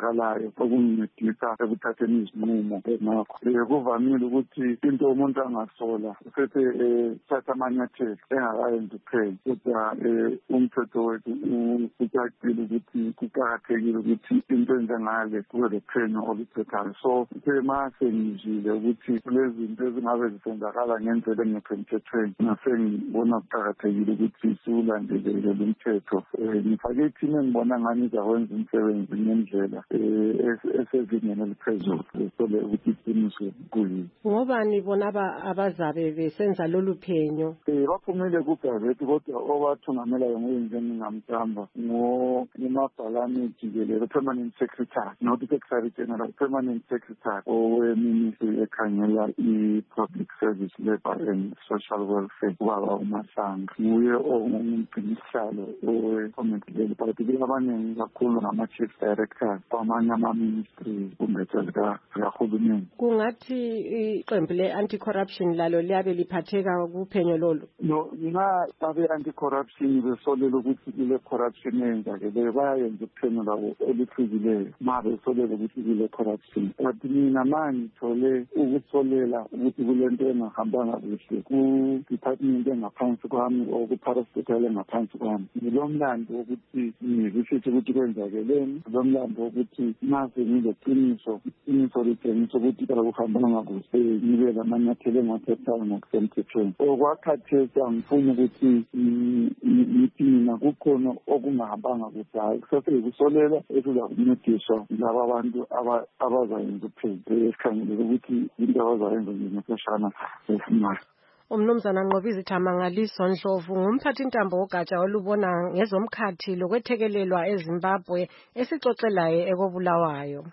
okungincedisa ekuthatheni izinqumo ngakho. Kuvamile ukuthi into umuntu angasola usethe thatha amanyathelo engakayenzi uphenyo, kodwa umthetho wethu ucacile ukuthi kuqakathekile ukuthi into njengale kube lephenyo oluthethayo. So mase ngizile ukuthi kulezi zinto ezingabe zisenzakala ngendlela engekho emthethweni, nasengibona kuqakathekile ukuthi siwulandelele umthetho. Ngifake ithini engibona ngani izakwenza umsebenzi ngendlela esezingeni eliphezulu sole ukuthi iqiniso kuyini. Ngobani bona abazabe besenza lolu phenyo? Baphumile kugazethi, kodwa obathungamelayo njengingamthamba ngumabhalane jikelele, permanent secretary, not secretary general, permanent secretary oweministry ekhangela i-public service, labor and social welfare, ubaba uMasanga. Nguye ongumphihlalo owekomiti, but abaningi kakhulu ngama-chief directors kwamanye ama-ministries kumbe zikahulumeni. Kungathi iqembu le-anti-corruption lalo liyabe liphatheka kuphenyo lolu? No, mina abe-anti-corruption besolela ukuthi kule corruption eyenzakeleyo bayayenza uphenyo labo oluhlukileyo ma besolela ukuthi kule corruption. But mina ma ngithole ukusolela ukuthi kule nto engahambanga kuhle ku-department engaphansi kwami or ku-parastatal engaphansi kwami, ngilo mlando wokuthi ngizisithe ukuthi kwenzakeleni, lo mlando wokuthi mase ngileqiniso litshengisa ukuthi kuhambanga kuhle, ngibe lamanyathelo engiwathathayo ngokusemthethweni. Okwakhathesi angifuni ukuthi ngithi mina kukhona okungahambanga kuhle, hayi kusasekusolela esiza kuncediswa laba abantu abazayenza uphenyo esikhangelele ukuthi into abazayenza ngemifeshana esimali. Umnumzana Nqobizitha Mangaliso Ndlovu ngumphathintambo wogatsha olubona ngezomkhathi lokwethekelelwa eZimbabwe esixoxelayo ekobulawayo.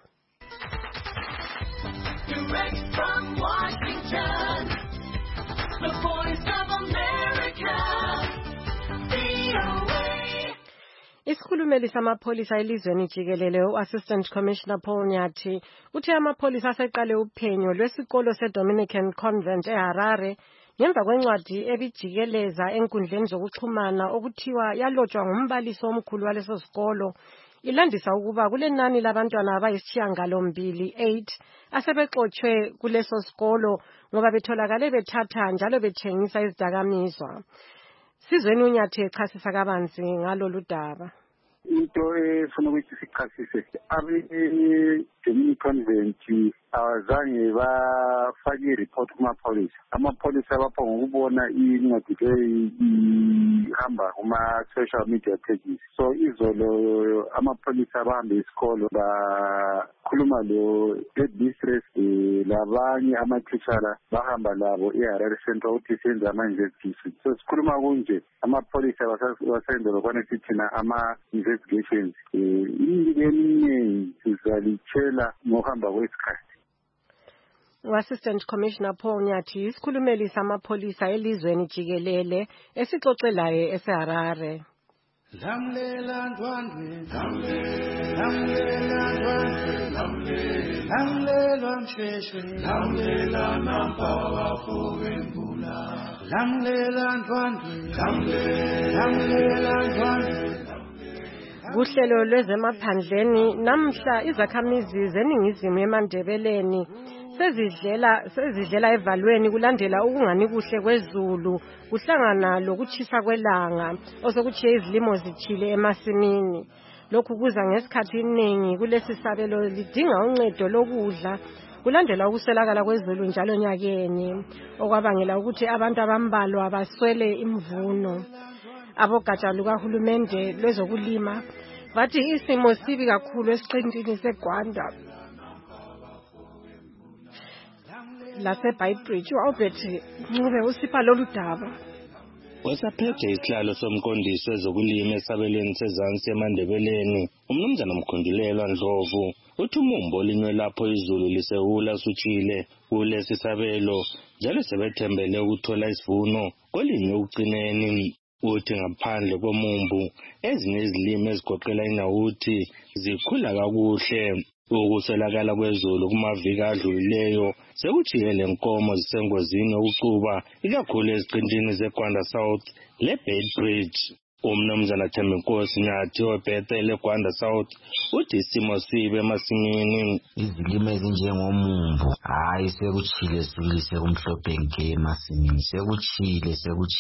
Direct from Washington, the Voice of America, VOA. Isikhulumeli samapholisa elizweni jikelele u-Assistant Commissioner Paul Nyathi uthe amapholisa aseqale uphenyo lwesikolo se-Dominican Convent eHarare ngemva kwencwadi ebijikeleza enkundleni zokuxhumana okuthiwa yalotshwa ngumbalisi omkhulu waleso sikolo ilandisa ukuba kulenani labantwana abayisishiyagalombili 8 asebexotshwe kuleso sikolo ngoba betholakale bethatha njalo bethengisa izidakamizwa. Sizweni uNyathi echasisa kabanzi ngalolu daba. Into efuna ukuthi sichasise abe-Dominican Convent abazange bafake i-report kumapholisa. Amapholisa bapha ngokubona incwadi ihamba kuma-social media pages. So izolo amapholisa bahambe isikolo bakhuluma lo-headmistress labanye amatitshala bahamba labo eHarare Central ukuthi senze ama-investigation. So sikhuluma kunje amapholisa basenza lokwana sithina ama-investigations. Into eminingi sizalitshela ngokuhamba kwesikhathi. U-Assistant Commissioner Paul Nyathi isikhulumeli samapholisa elizweni jikelele esixoxelayo eseHarare. Lamlela ndwandwe, lamlela ndwandwe, lamlela msheshwe, lamlela nampawa fowembula, lamlela ndwandwe, lamlela ndwandwe. Kuhlelo lwezemaphandleni namhla izakhamizi zeningizimu eMandebeleni sezidlela evalweni kulandela ukungani kuhle kwezulu kuhlangana lokuchisa kwelanga osekuchiye izilimo zichile emasimini. Lokhu kuza ngesikhathi iningi kulesi sabelo lidinga uncedo lokudla kulandela ukuswelakala kwezulu njalo nyakeni okwabangela ukuthi abantu abambalwa baswele imvuno. Abogatsha lukahulumende lwezokulima bathi isimo sibi kakhulu esiqintini seGwanda laseBaybridge. U-Albert Ncube usipha lolu daba. Wesaphethe isihlalo somqondisi wezokulima esabelweni sezansi eMandebeleni umnumzana Mkhundulelwa Ndlovu uthi umumbo olinywe lapho izulu lisehula sutshile kulesi sabelo njalo sebethembele ukuthola isivuno kolinywe ukugcineni. Uthi ngaphandle komumbu ezinye izilimo ezigoqela inawuthi zikhula kakuhle. Ukuswelakala kwezulu kumaviki adlulileyo sekuchiye lenkomo zisengozini yokuquba ikakhulu eziqintini zeGwanda South leBaybridge. Umnumzana Thembinkosi Nyathi oBhethele eGwanda South uthi isimo sibe emasimini. Izilimo ezinjengomumbu hayi sekuchile sidlulise kumhlophe nke emasimini, sekuchile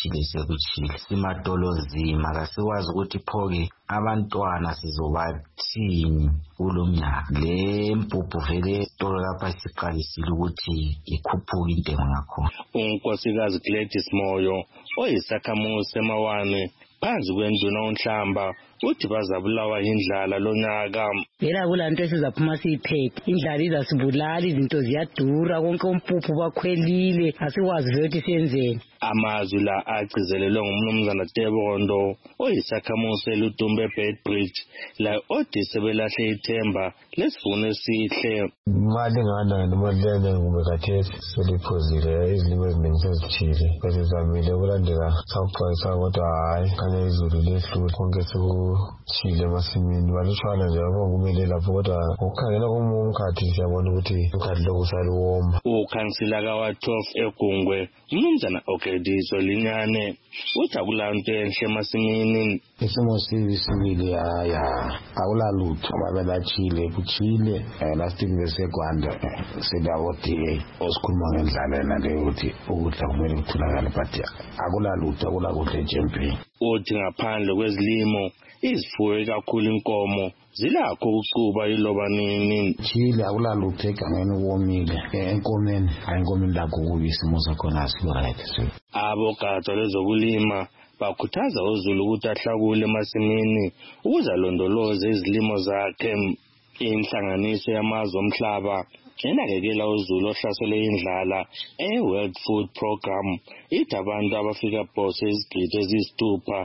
simadolo nzima, kasiwazi ukuthi phoke abantwana sizobathini kulo mnyaka. Le mpuphu vele tolo lapha siqalisile ukuthi ikhuphuke intengo ngakhona. uNkosikazi Gladys Moyo oyisakhamuzi eMawane phansi kwenduna uNhlamba uthi bazabulawa indlala lonyaka. Phela kulanto esizaphuma siyiphephe, indlala izasibulala, izinto ziyadura, konke umpuphu bakhwelile, asiwazi vele ukuthi siyenzeni. Amazwi la agcizelelwe ngumnumzana Tebondo oyisakhamuzi eLudumbe Bedbridge la othi sebelahle ithemba lesivuno esihle. Imali ngana nomadlele ngumekhathesi soliphozile, izilimo eziningi sezichile, bezizamile ukulandela sakuphoyisa kodwa hayi kanye izulu lehlule konke sekuchile emasimini. Balutshwana nje kumele lapho kodwa ukukhangela umkhathi siyabona ukuthi umkhathi lokhu saliwoma. Ukhansila ka-12 eGungwe umnumzana Ogediso Linyane uthi akulanto enhle emasimini. Isimo sibili akulalutho babelachile kuchile lasting beseGwanda sedawoti osikhuluma ngendlala nale ukuthi ukudla kumele kutholakale but akulalutho akulakuhle ejempini. Uthi ngaphandle kwezilimo izifuyo kakhulu inkomo zilakho ukucuba iloba nini. Chile akulalutho egangeni womile enkomeni ayinkomeni lakho kubi isimo sakhona asibarayithi. Abogada lezokulima bakhuthaza uZulu ukuthi ahlakule emasimini ukuze alondoloze izilimo zakhe. Inhlanganiso yamazwe omhlaba enakekela uZulu ohlasele indlala World Food Program ithi abantu abafika phose izigidi eziyisithupha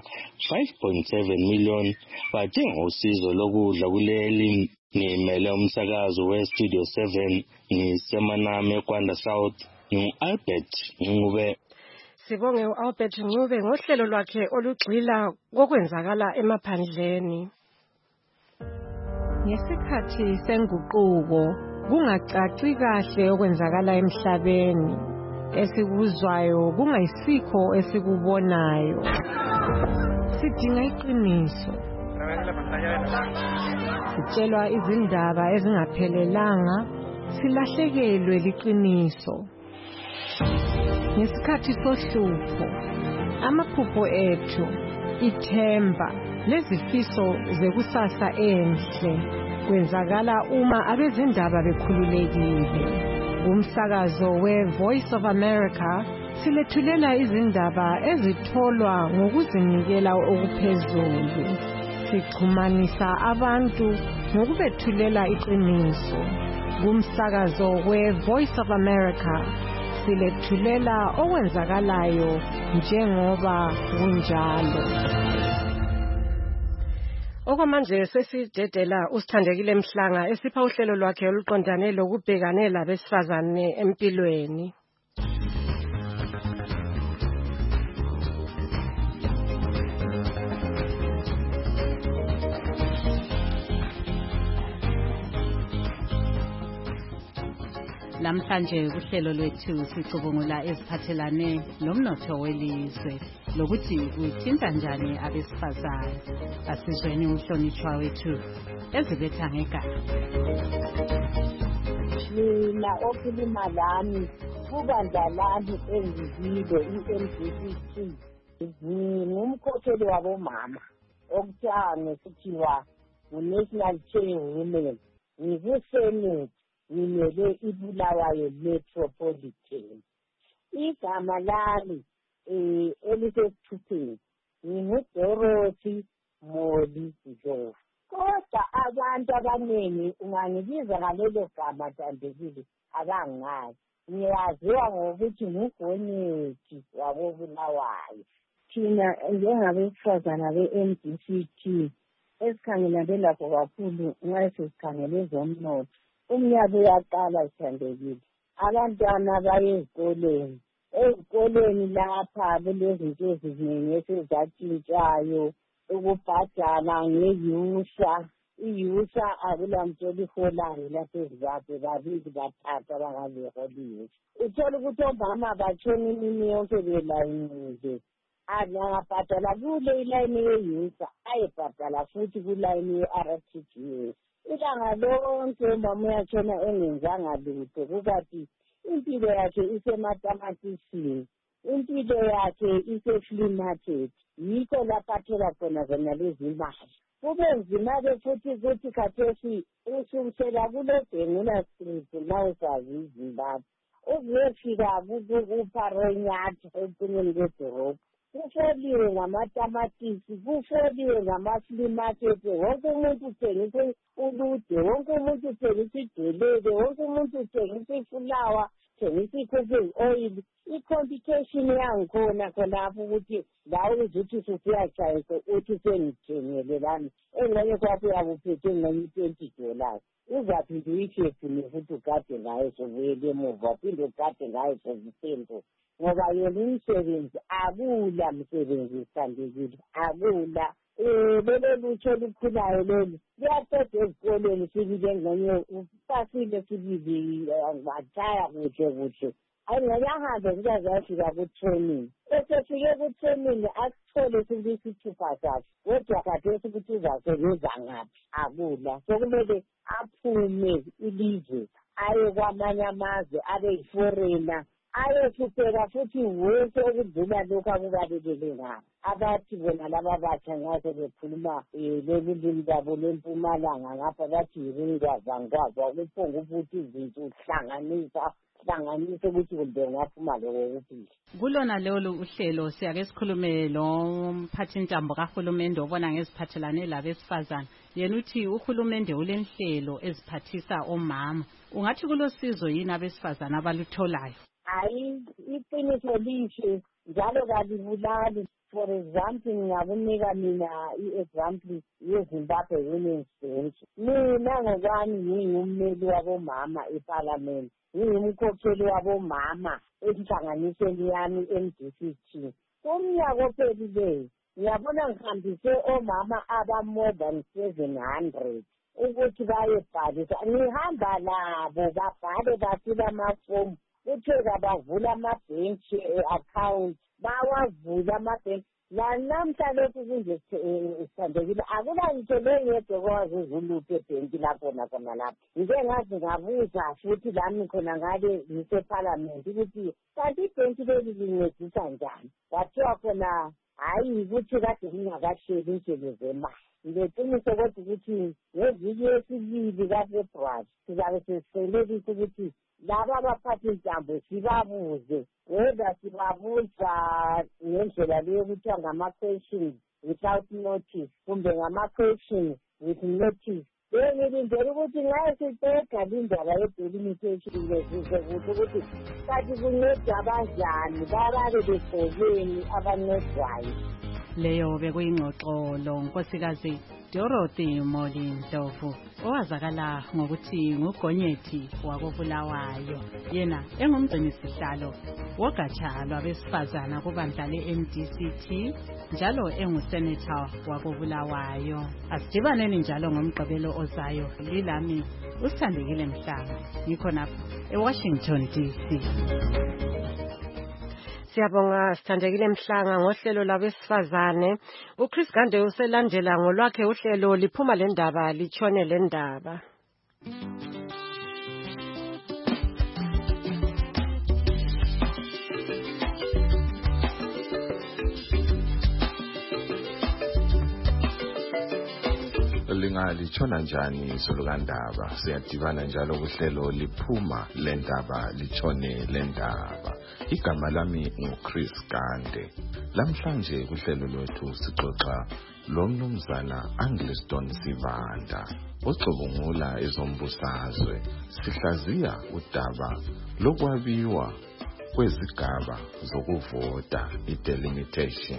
5.7 million badinga usizo lokudla kuleli. Ngimele umsakazo weStudio 7 ngisemaname eGwanda South ngu-Albert Ncube. Sibonge u-Albert Ncube ngohlelo lwakhe olugxila kokwenzakala emaphandleni. Ngesikhathi senguquko kungacaci kahle okwenzakala emhlabeni, esikuzwayo kungayisikho esikubonayo. Sidinga iqiniso. Sitshelwa izindaba ezingaphelelanga, silahlekelwe liqiniso. Ngesikhathi sohlupho, amaphupho ethu, ithemba, lezifiso zekusasa enhle kwenzakala uma abezindaba bekhululekile. Umsakazo we-Voice of America silethulela izindaba ezitholwa ngokuzinikela okuphezulu. Sixhumanisa abantu ngokubethulela iqiniso. Umsakazo we-Voice of America silethulela okwenzakalayo njengoba kunjalo. Okwamanje sesidedela uSithandekile Mhlanga esipha uhlelo lwakhe oluqondane lokubhekane labesifazane empilweni. Namhlanje kuhlelo lwethu sicubungula eziphathelane nomnotho welizwe lokuthi uthinta njani abesifazane. Asizweni umhlonishwa wethu ezibetha ngegama. Mina okhuluma lami kubandla lami engizile i-MDCT. Ngingumkhokheli wabomama okuthiwa ngesithiwa ngu-National Chairwomen. Ngikusenate ngimele iBulawayo Metropolitan. Igama lami elisesithupheni nginguDorothy Moli Ndlovu. Kodwa abantu abaningi ungangibiza ngalelo gama Thandekile abangazi. Ngiyaziwa ngokuthi ngugonyeti wabobulawayo. Thina njengabesifazana be-MDCT esikhangelane lakho kakhulu nxa sesikhangele ezomnotho. Umnyaka uyaqala Thandekile. Abantwana baye ezikoleni. Ezikoleni lapha kulezinto eziningi esizatshintshayo ukubhadala ngeyusa. Iyusa akulanto eliholayo lapha eZimbabwe, babili bathathu abangaziholiyo. Uthola ukuthi omama batshona imini yonke belayinile angabhadala kule ilayini ye-user ayebhadala futhi kulayini ye-RTGS. Ilanga lonke umama uyatshona engenzanga lutho kukathi impilo yakhe isematamathisini, impilo yakhe ise-flea market, yikho lapho athola khona zona lezi mali. Kube nzima-ke futhi ukuthi khathesi usukusela kule Bhengula Street ma usazi iZimbabwe uzuyefika kuPharenyathi eceleni kwedorobha. Kufoliwe ngamatamatisi, kufoliwe ngama-flea market, wonke umuntu uthengisa ulude, wonke umuntu uthengisa idelele, wonke umuntu uthengisa ifulawa, uthengisa i-cooking oil. I-competition yangikhona khonapho ukuthi lawe uzuthi usuyachayisa uthi sengithengele lami engxenye kwakho uyakuphethe engxenye $20. Uzaphinde uyishefune futhi ugade ngayo sobuyele emuva uphinde ugade ngayo sobusembo ngoba yona imisebenzi akula msebenzi isithandekile akula. Lelo lutsho olukhulayo lolu luyaqeda ezikoleni sibili engxenye upasile sibili batshaya kuhle ayingeke ahambe mntazi ayafika ku-training. Esefike ku-training asithole sibili isithupha sakhe kodwa khathesi ukuthi uzasebenza ngaphi akula. Sokumele aphume ilizwe aye kwamanye amazwe abe yiforena ayehlupheka futhi wonke okudlula lokhu akubalekele ngabo. Abathi bona laba batsha ngaso bekhuluma lolu limi lwabo lwempumalanga ngapha bathi yingwazangwaza ukuphonga ukuthi izinto uhlanganise ukuthi kumbe ngaphuma lokho kuphila. Kulona lolu uhlelo siyake sikhulume lo mphathintambo kahulumende obona ngeziphathelane labesifazana. Yena uthi uhulumende ulenhlelo eziphathisa omama. Ungathi kulosizo yini abesifazana abalutholayo? Hayi, iqiniso lihle njalo kalibulali. For example, ngingakunika mina i-example yeZimbabwe Women's Bench. Mina ngokwami ngingummeli wabomama eParliament, ngingumkhokheli wabomama enhlanganisweni yami MDCT. Kumnyaka ophelileyo ngiyabona ngihambise omama aba-more than 700 ukuthi bayebhalisa. Ngihamba labo babhale bafile amafomu kuthiwa bavula amabhentshi account bawavula amabhentshi. Namhla lokhu kunje sithandekile akula ngitho lengedwa kwazi uzulutho ebhenki lakhona khona lapho. Ngike ngazi ngabuza futhi lami khona ngale ngiseParliament ukuthi kanti ibhenki leli lincedisa njani. Kwathiwa khona hayi ukuthi kade ngingakahleli inhlelo zemali. Ngeqiniso kodwa ukuthi ngeviki yesibili kaFebruwari sizabe sesihlelekisa ukuthi laba abaphathi intambo sibabuze whether sibabuza ngendlela leyo kuthiwa ngama-questions without notice kumbe ngama-questions with notice. Ngilindele ukuthi ngaye siqeda lindaba ye-delimitation lezizwe ukuthi kanti kunceda abanjani bababe begqokeni abancedwayo. Leyo bekuyingxoxo lo Nkosikazi Dorothy Molindlovu owazakala ngokuthi nguGonyethi wakobulawayo. Yena engumgcinisihlalo wogatsha lwabesifazana kubandla le-MDCT njalo engusenator wakobulawayo. Asidibaneni njalo ngomgqibelo ozayo. Lilami uSithandekile Mhlanga ngikhonapha eWashington DC. Siyabonga Sithandekile Mhlanga ngohlelo labesifazane. uChris Gande uselandela ngolwakhe uhlelo liphuma le ndaba litshone le ndaba. Litshona njani isolukandaba? Siyadibana njalo kuhlelo liphuma le ndaba litshone le ndaba. Igama lami nguChris Gande. Lamhlanje kuhlelo lwethu sixoxa lo mnumzana Angliston Sivanda ocubungula ezombusazwe. Sihlaziya udaba lokwabiwa kwezigaba zokuvota i-delimitation.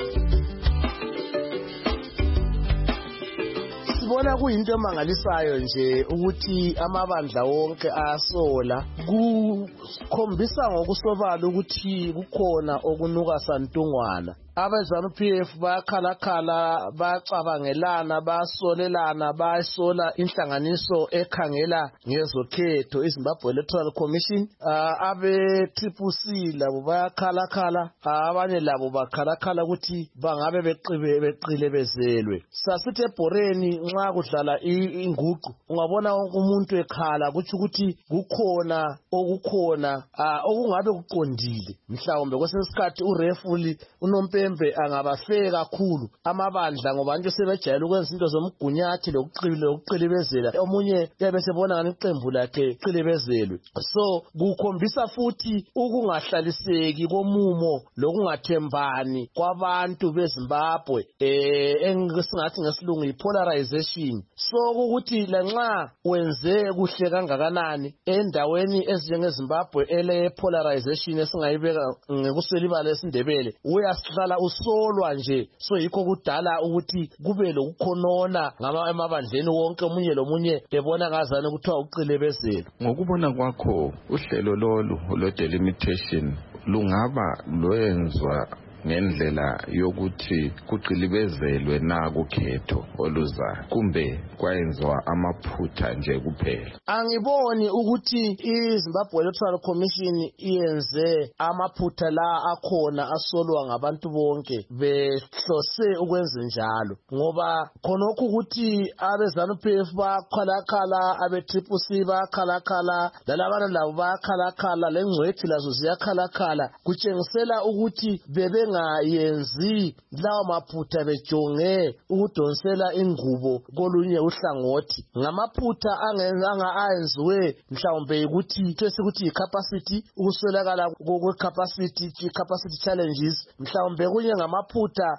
Sibona kuyinto emangalisayo nje ukuthi amabandla wonke ayasola kukhombisa ngokusobala ukuthi kukhona okunuka santungwana abezanu-PF bayakhalakhala bacabangelana basolelana basola inhlanganiso ekhangela ngezokhetho iZimbabwe Electoral Commission. Abe-TCC labo bayakhalakhala, abanye labo bakhalakhala ukuthi bangabe beqilebezelwe. Sasithi ebhoreni nxa kudlala inguqu ungabona umuntu ekhala kutsho ukuthi kukhona okungabe kuqondile. Mhlawumbe kwesinye isikhathi urefuli unompembe angabafeke kakhulu amabandla ngoba abantu sebejayele ukwenza into zomgunyathi lokuqilibezela, omunye uyabe sebona ngani iqembu lakhe qilibezelwe. So kukhombisa futhi ukungahlaliseki komumo lokungathembani kwabantu beZimbabwe, engisingathi ngesilungu yi-polarization. So ukuthi lanxa wenze kuhle kangakanani endaweni ezinjengeZimbabwe ele-polarization esingayibeka ngekuswelibala esiNdebele, uyasihlala usolwa nje. So yikho kudala ukuthi kube lokukhonona emabandleni wonke, omunye lomunye ebona ngazana ukuthiwa uqilebezelo. Ngokubona kwakho uhlelo lolu lo-delimitation lungaba lwenzwa ngendlela yokuthi kuqilibezelwe na kukhetho oluzayo kumbe kwayenziwa amaphutha nje kuphela? Angiboni ukuthi iZimbabwe Electoral Commission iyenze amaphutha la akhona asolwa ngabantu bonke behlose ukwenza njalo, ngoba khonokho ukuthi abezanu-PF bakhalakhala, abe-TCC bakhalakhala, lalabana labo bakhalakhala, lengcwethi lazo ziyakhalakhala, kutshengisela ukuthi ngayenzi lawa maphutha bejonge ukudonsela ingubo kolunye uhlangothi. Ngamaphutha ayenziwe mhlawumbe ukuthi sesikuthi yi-capacity, ukuswelakala kwe-capacity challenges, mhlawumbe kunye ngamaphutha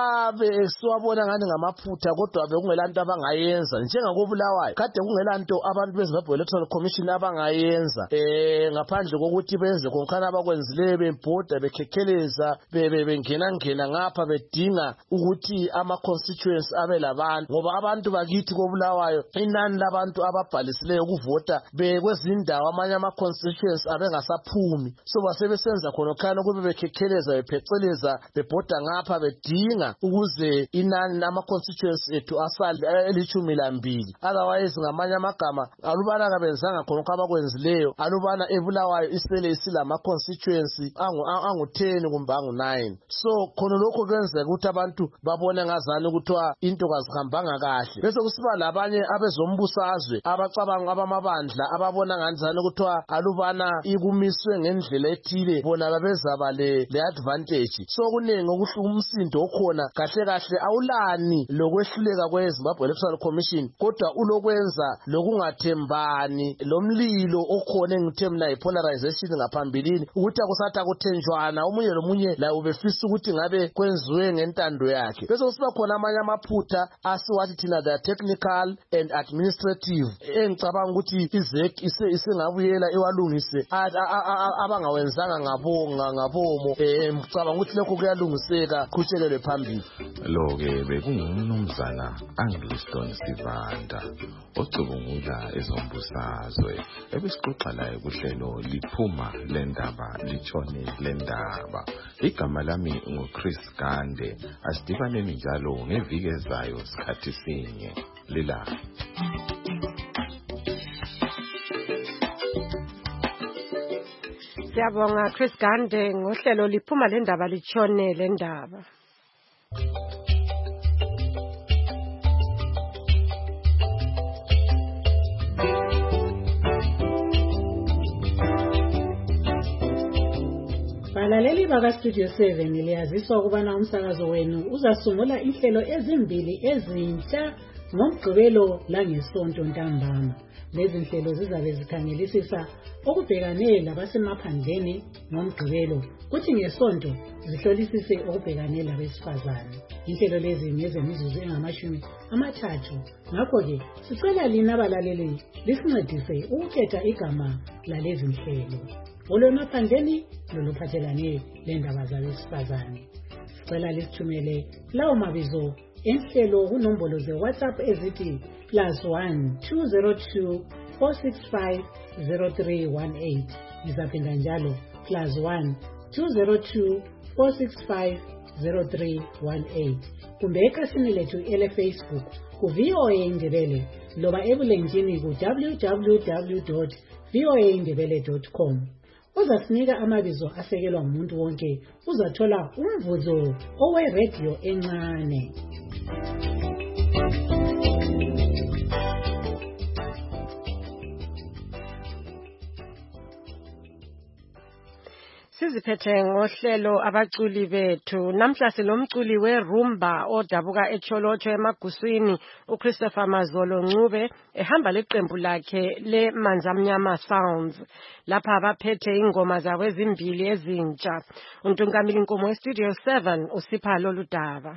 abe siwabona ngani ngamaphutha kodwa bekungelanto abangayenza. Njengakobulawayo kade kungelanto abantu beZimbabwe Electoral Commission abangayenza ngaphandle kokuthi benze konkhana abakwenzileyo, bebhoda bekhekheleza bengena ngapha bedinga ukuthi ama-constituents abe labantu, ngoba abantu bakithi kobulawayo inani labantu ababhalisileyo ukuvota bekwezindawo amanye ama-constituents abengasaphumi. So basebesenza khonokhana kube bekhekheleza bepheceleza bebhoda ngapha bedinga ukuze inani ama-constituents ethu asale eli-12. Otherwise ngamanye amagama alubana kabenzanga khonokho abakwenzileyo, alubana ebulawayo isele isilama-constituents angu-10 kumbe angu-9. So khona lokho kwenzeka ukuthi abantu babone ngazana ukuthiwa into kazihambanga kahle, bese kusiba labanye abezombusazwe abacabanga abamabandla ababona ngazana ukuthiwa alubana ikumiswe ngendlela ethile bona babezaba le-advantage. So kunengi umsindo okhona kahle kahle awulani lokwehluleka kweZimbabwe Electoral Commission, kodwa ulokwenza lokungathembani lomlilo okhona engithe mina yi-polarization ngaphambilini, ukuthi akusathi akuthenjwana omunye lomunye la ubefisa ukuthi ngabe kwenziwe ngentando yakhe. Bese kusiba khona amanye amaphutha asiwathi thina the technical and administrative, engicabanga ukuthi iZEC isengabuyela ewalungise abangawenzanga ngabomo. Ngicabanga ukuthi lokho kuyalungiseka kutshelelwe phambili. Lo-ke bekungumnumzana Angliston Sivanda ocubungula ezombusazwe, ebesixoxa laye kuhlelo liphuma lendaba litshone lendaba. Igama lami nguChris Gande. Asidibaneni njalo ngeviki ezayo sikhathi sinye. Lila Siyabonga Chris Gande ngohlelo liphuma lendaba litshone lendaba. Balaleli baka-Studio 7 liyaziswa ukubana umsakazo wenu uzasungula inhlelo ezimbili ezintsha ngoMgqibelo langeSonto ntambama. Lezi nhlelo zizabe zikhangelisisa okubhekane labasemaphandleni ngoMgqibelo, kuthi ngeSonto zihlolisise okubhekane labesifazane. Inhlelo lezi ngezemizuzu engamashumi-30. Ngakho-ke sicela lina balaleli lisincedise ukukhetha igama lalezi nhlelo, olwemaphandleni loluphathelane lendaba zabesifazane. Sicela lisithumele lawo mabizo enhlelo kunombolo ze-WhatsApp ezithi +1 202 465 0318. Ngizaphinda njalo +1 202 465 0318 kumbe ekhasini lethu ele-Facebook ku-VOA Indebele loba ebulenjini ku-www.voaindebele.com. Uzasinika amabizo asekelwa ngumuntu wonke uzathola umvuzo owe-radio encane. Siziphethe ngohlelo abaculi bethu. Namhla silomculi weRumba odabuka eCholotsho emaguswini uChristopher Mazolo Ncube ehamba leqembu lakhe leManzamnyama Sounds. Lapha baphethe ingoma zabo ezimbili ezintsha. Untungamili Nkomo weStudio 7 usipha lolu daba.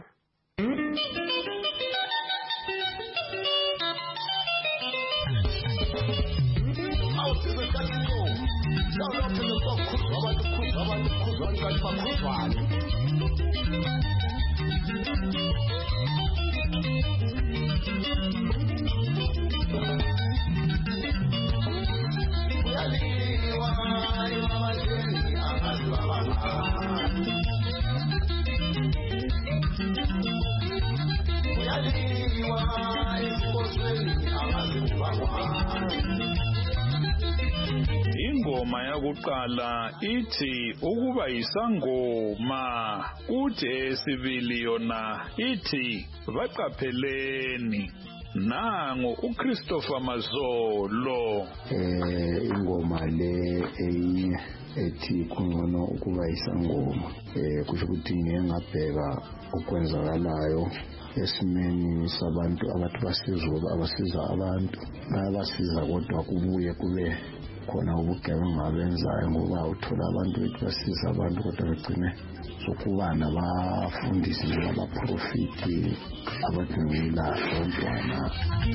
Ingoma yakuqala ithi ukuba isangoma, kuthi esibili yona ithi baqapheleni. Nangu uChristopher Mazolo. Ingoma le ethi kungcono ukuba isangoma, kusho ukuthi ngeke ngabheka okwenzakalayo esimeni sabantu abathi abasiza abantu bayabasiza kodwa kubuye kube khona ubugebengu abenzayo ngoba uthola abantu bethi basiza abantu kodwa begcine sokuba nabafundisi nabaprofiti abadungela abantwana.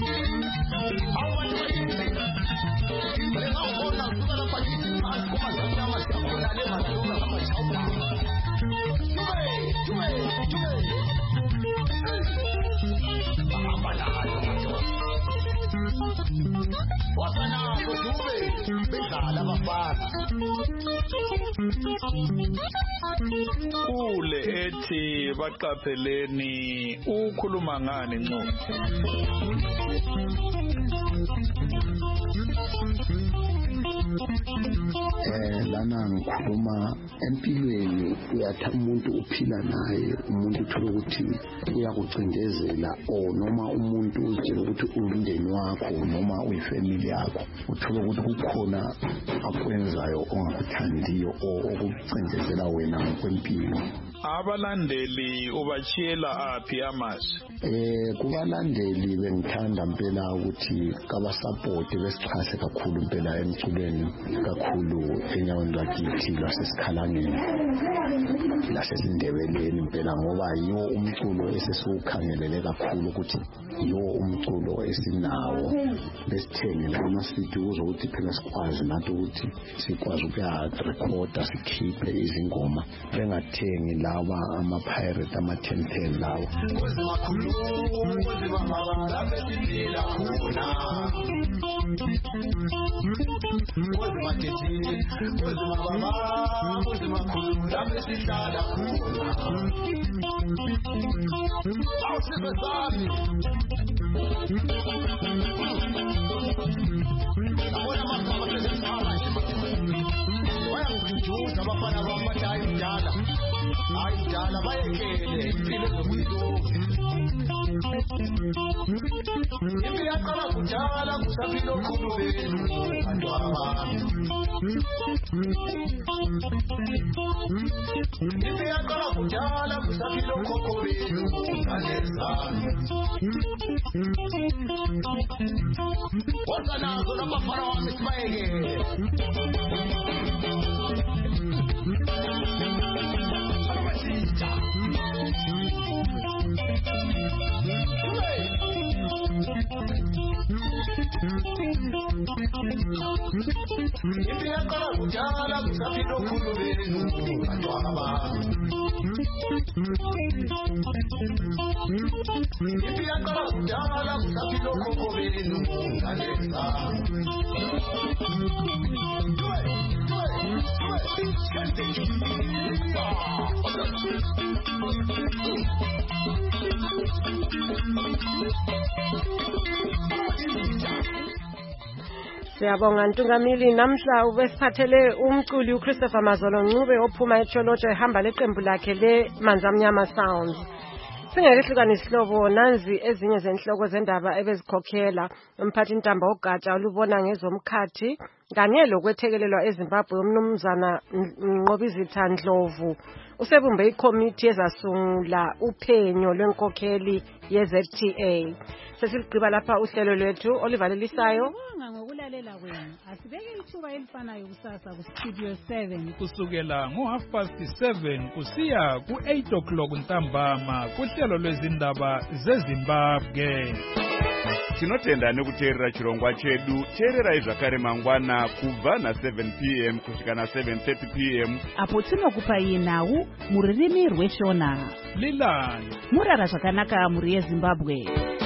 Kule ethi baqapheleni ukhuluma ngani Ncube? Lana ngikhuluma empilweni, uyathi umuntu uphila naye, umuntu uthola ukuthi uyakucindezela noma umuntu utshela ukuthi umndeni wakho noma uyifamily yakho uthola ukuthi kukhona akwenzayo ongakuthandiyo okucindezela wena ngokwempilo. Abalandeli ubachiyela aphi amazwi? Kubalandeli bengithanda impela ukuthi kabasapoti besixhase kakhulu impela emculweni, kakhulu enyaweni lakithi lasesikhalangeni lasesindebeleni impela, ngoba yiwo umculo esesiwukhangelele kakhulu ukuthi yiwo umculo esinawo. Besithengele ama-CD ukuze ukuthi phela sikwazi nathi ukuthi sikwazi ukuyarekhoda sikhiphe izingoma, bengathengi lawa ama-pirate ama-1010 lawa. Siyabonga Ntungamili, namhla ubesiphathele umculi uChristopher Mazolo Ncube ophuma eTsholotsho ehamba leqembu lakhe leManzamnyama Sound. Singekehlukana isihlobo nanzi ezinye zenhloko zendaba ebezikhokhela umphathi Ntambo ogatsha olubona ngezomkhathi kanye lokwethekelelwa eZimbabwe umnumzana Nqobizitha Ndlovu usebumbe ikomiti ezasungula uphenyo lwenkokheli yeZTA. Sesigqiba lapha uhlelo lwethu olivalelisayo ngokulalela kwenu. Asibeke ithuba elifanayo kusasa ku Studio 7 kusukela ngo7:30 kusiya ku8 ntambama kuhlelo lwezindaba zeZimbabwe. Tinotenda nekuteerera chirongwa chedu. Teererai zvakare mangwana kubva na7 p.m. kusvika na7:30 p.m. apo tinokupai nhau mururimi rweshona. Lilani murara zvakanaka muri yeZimbabwe.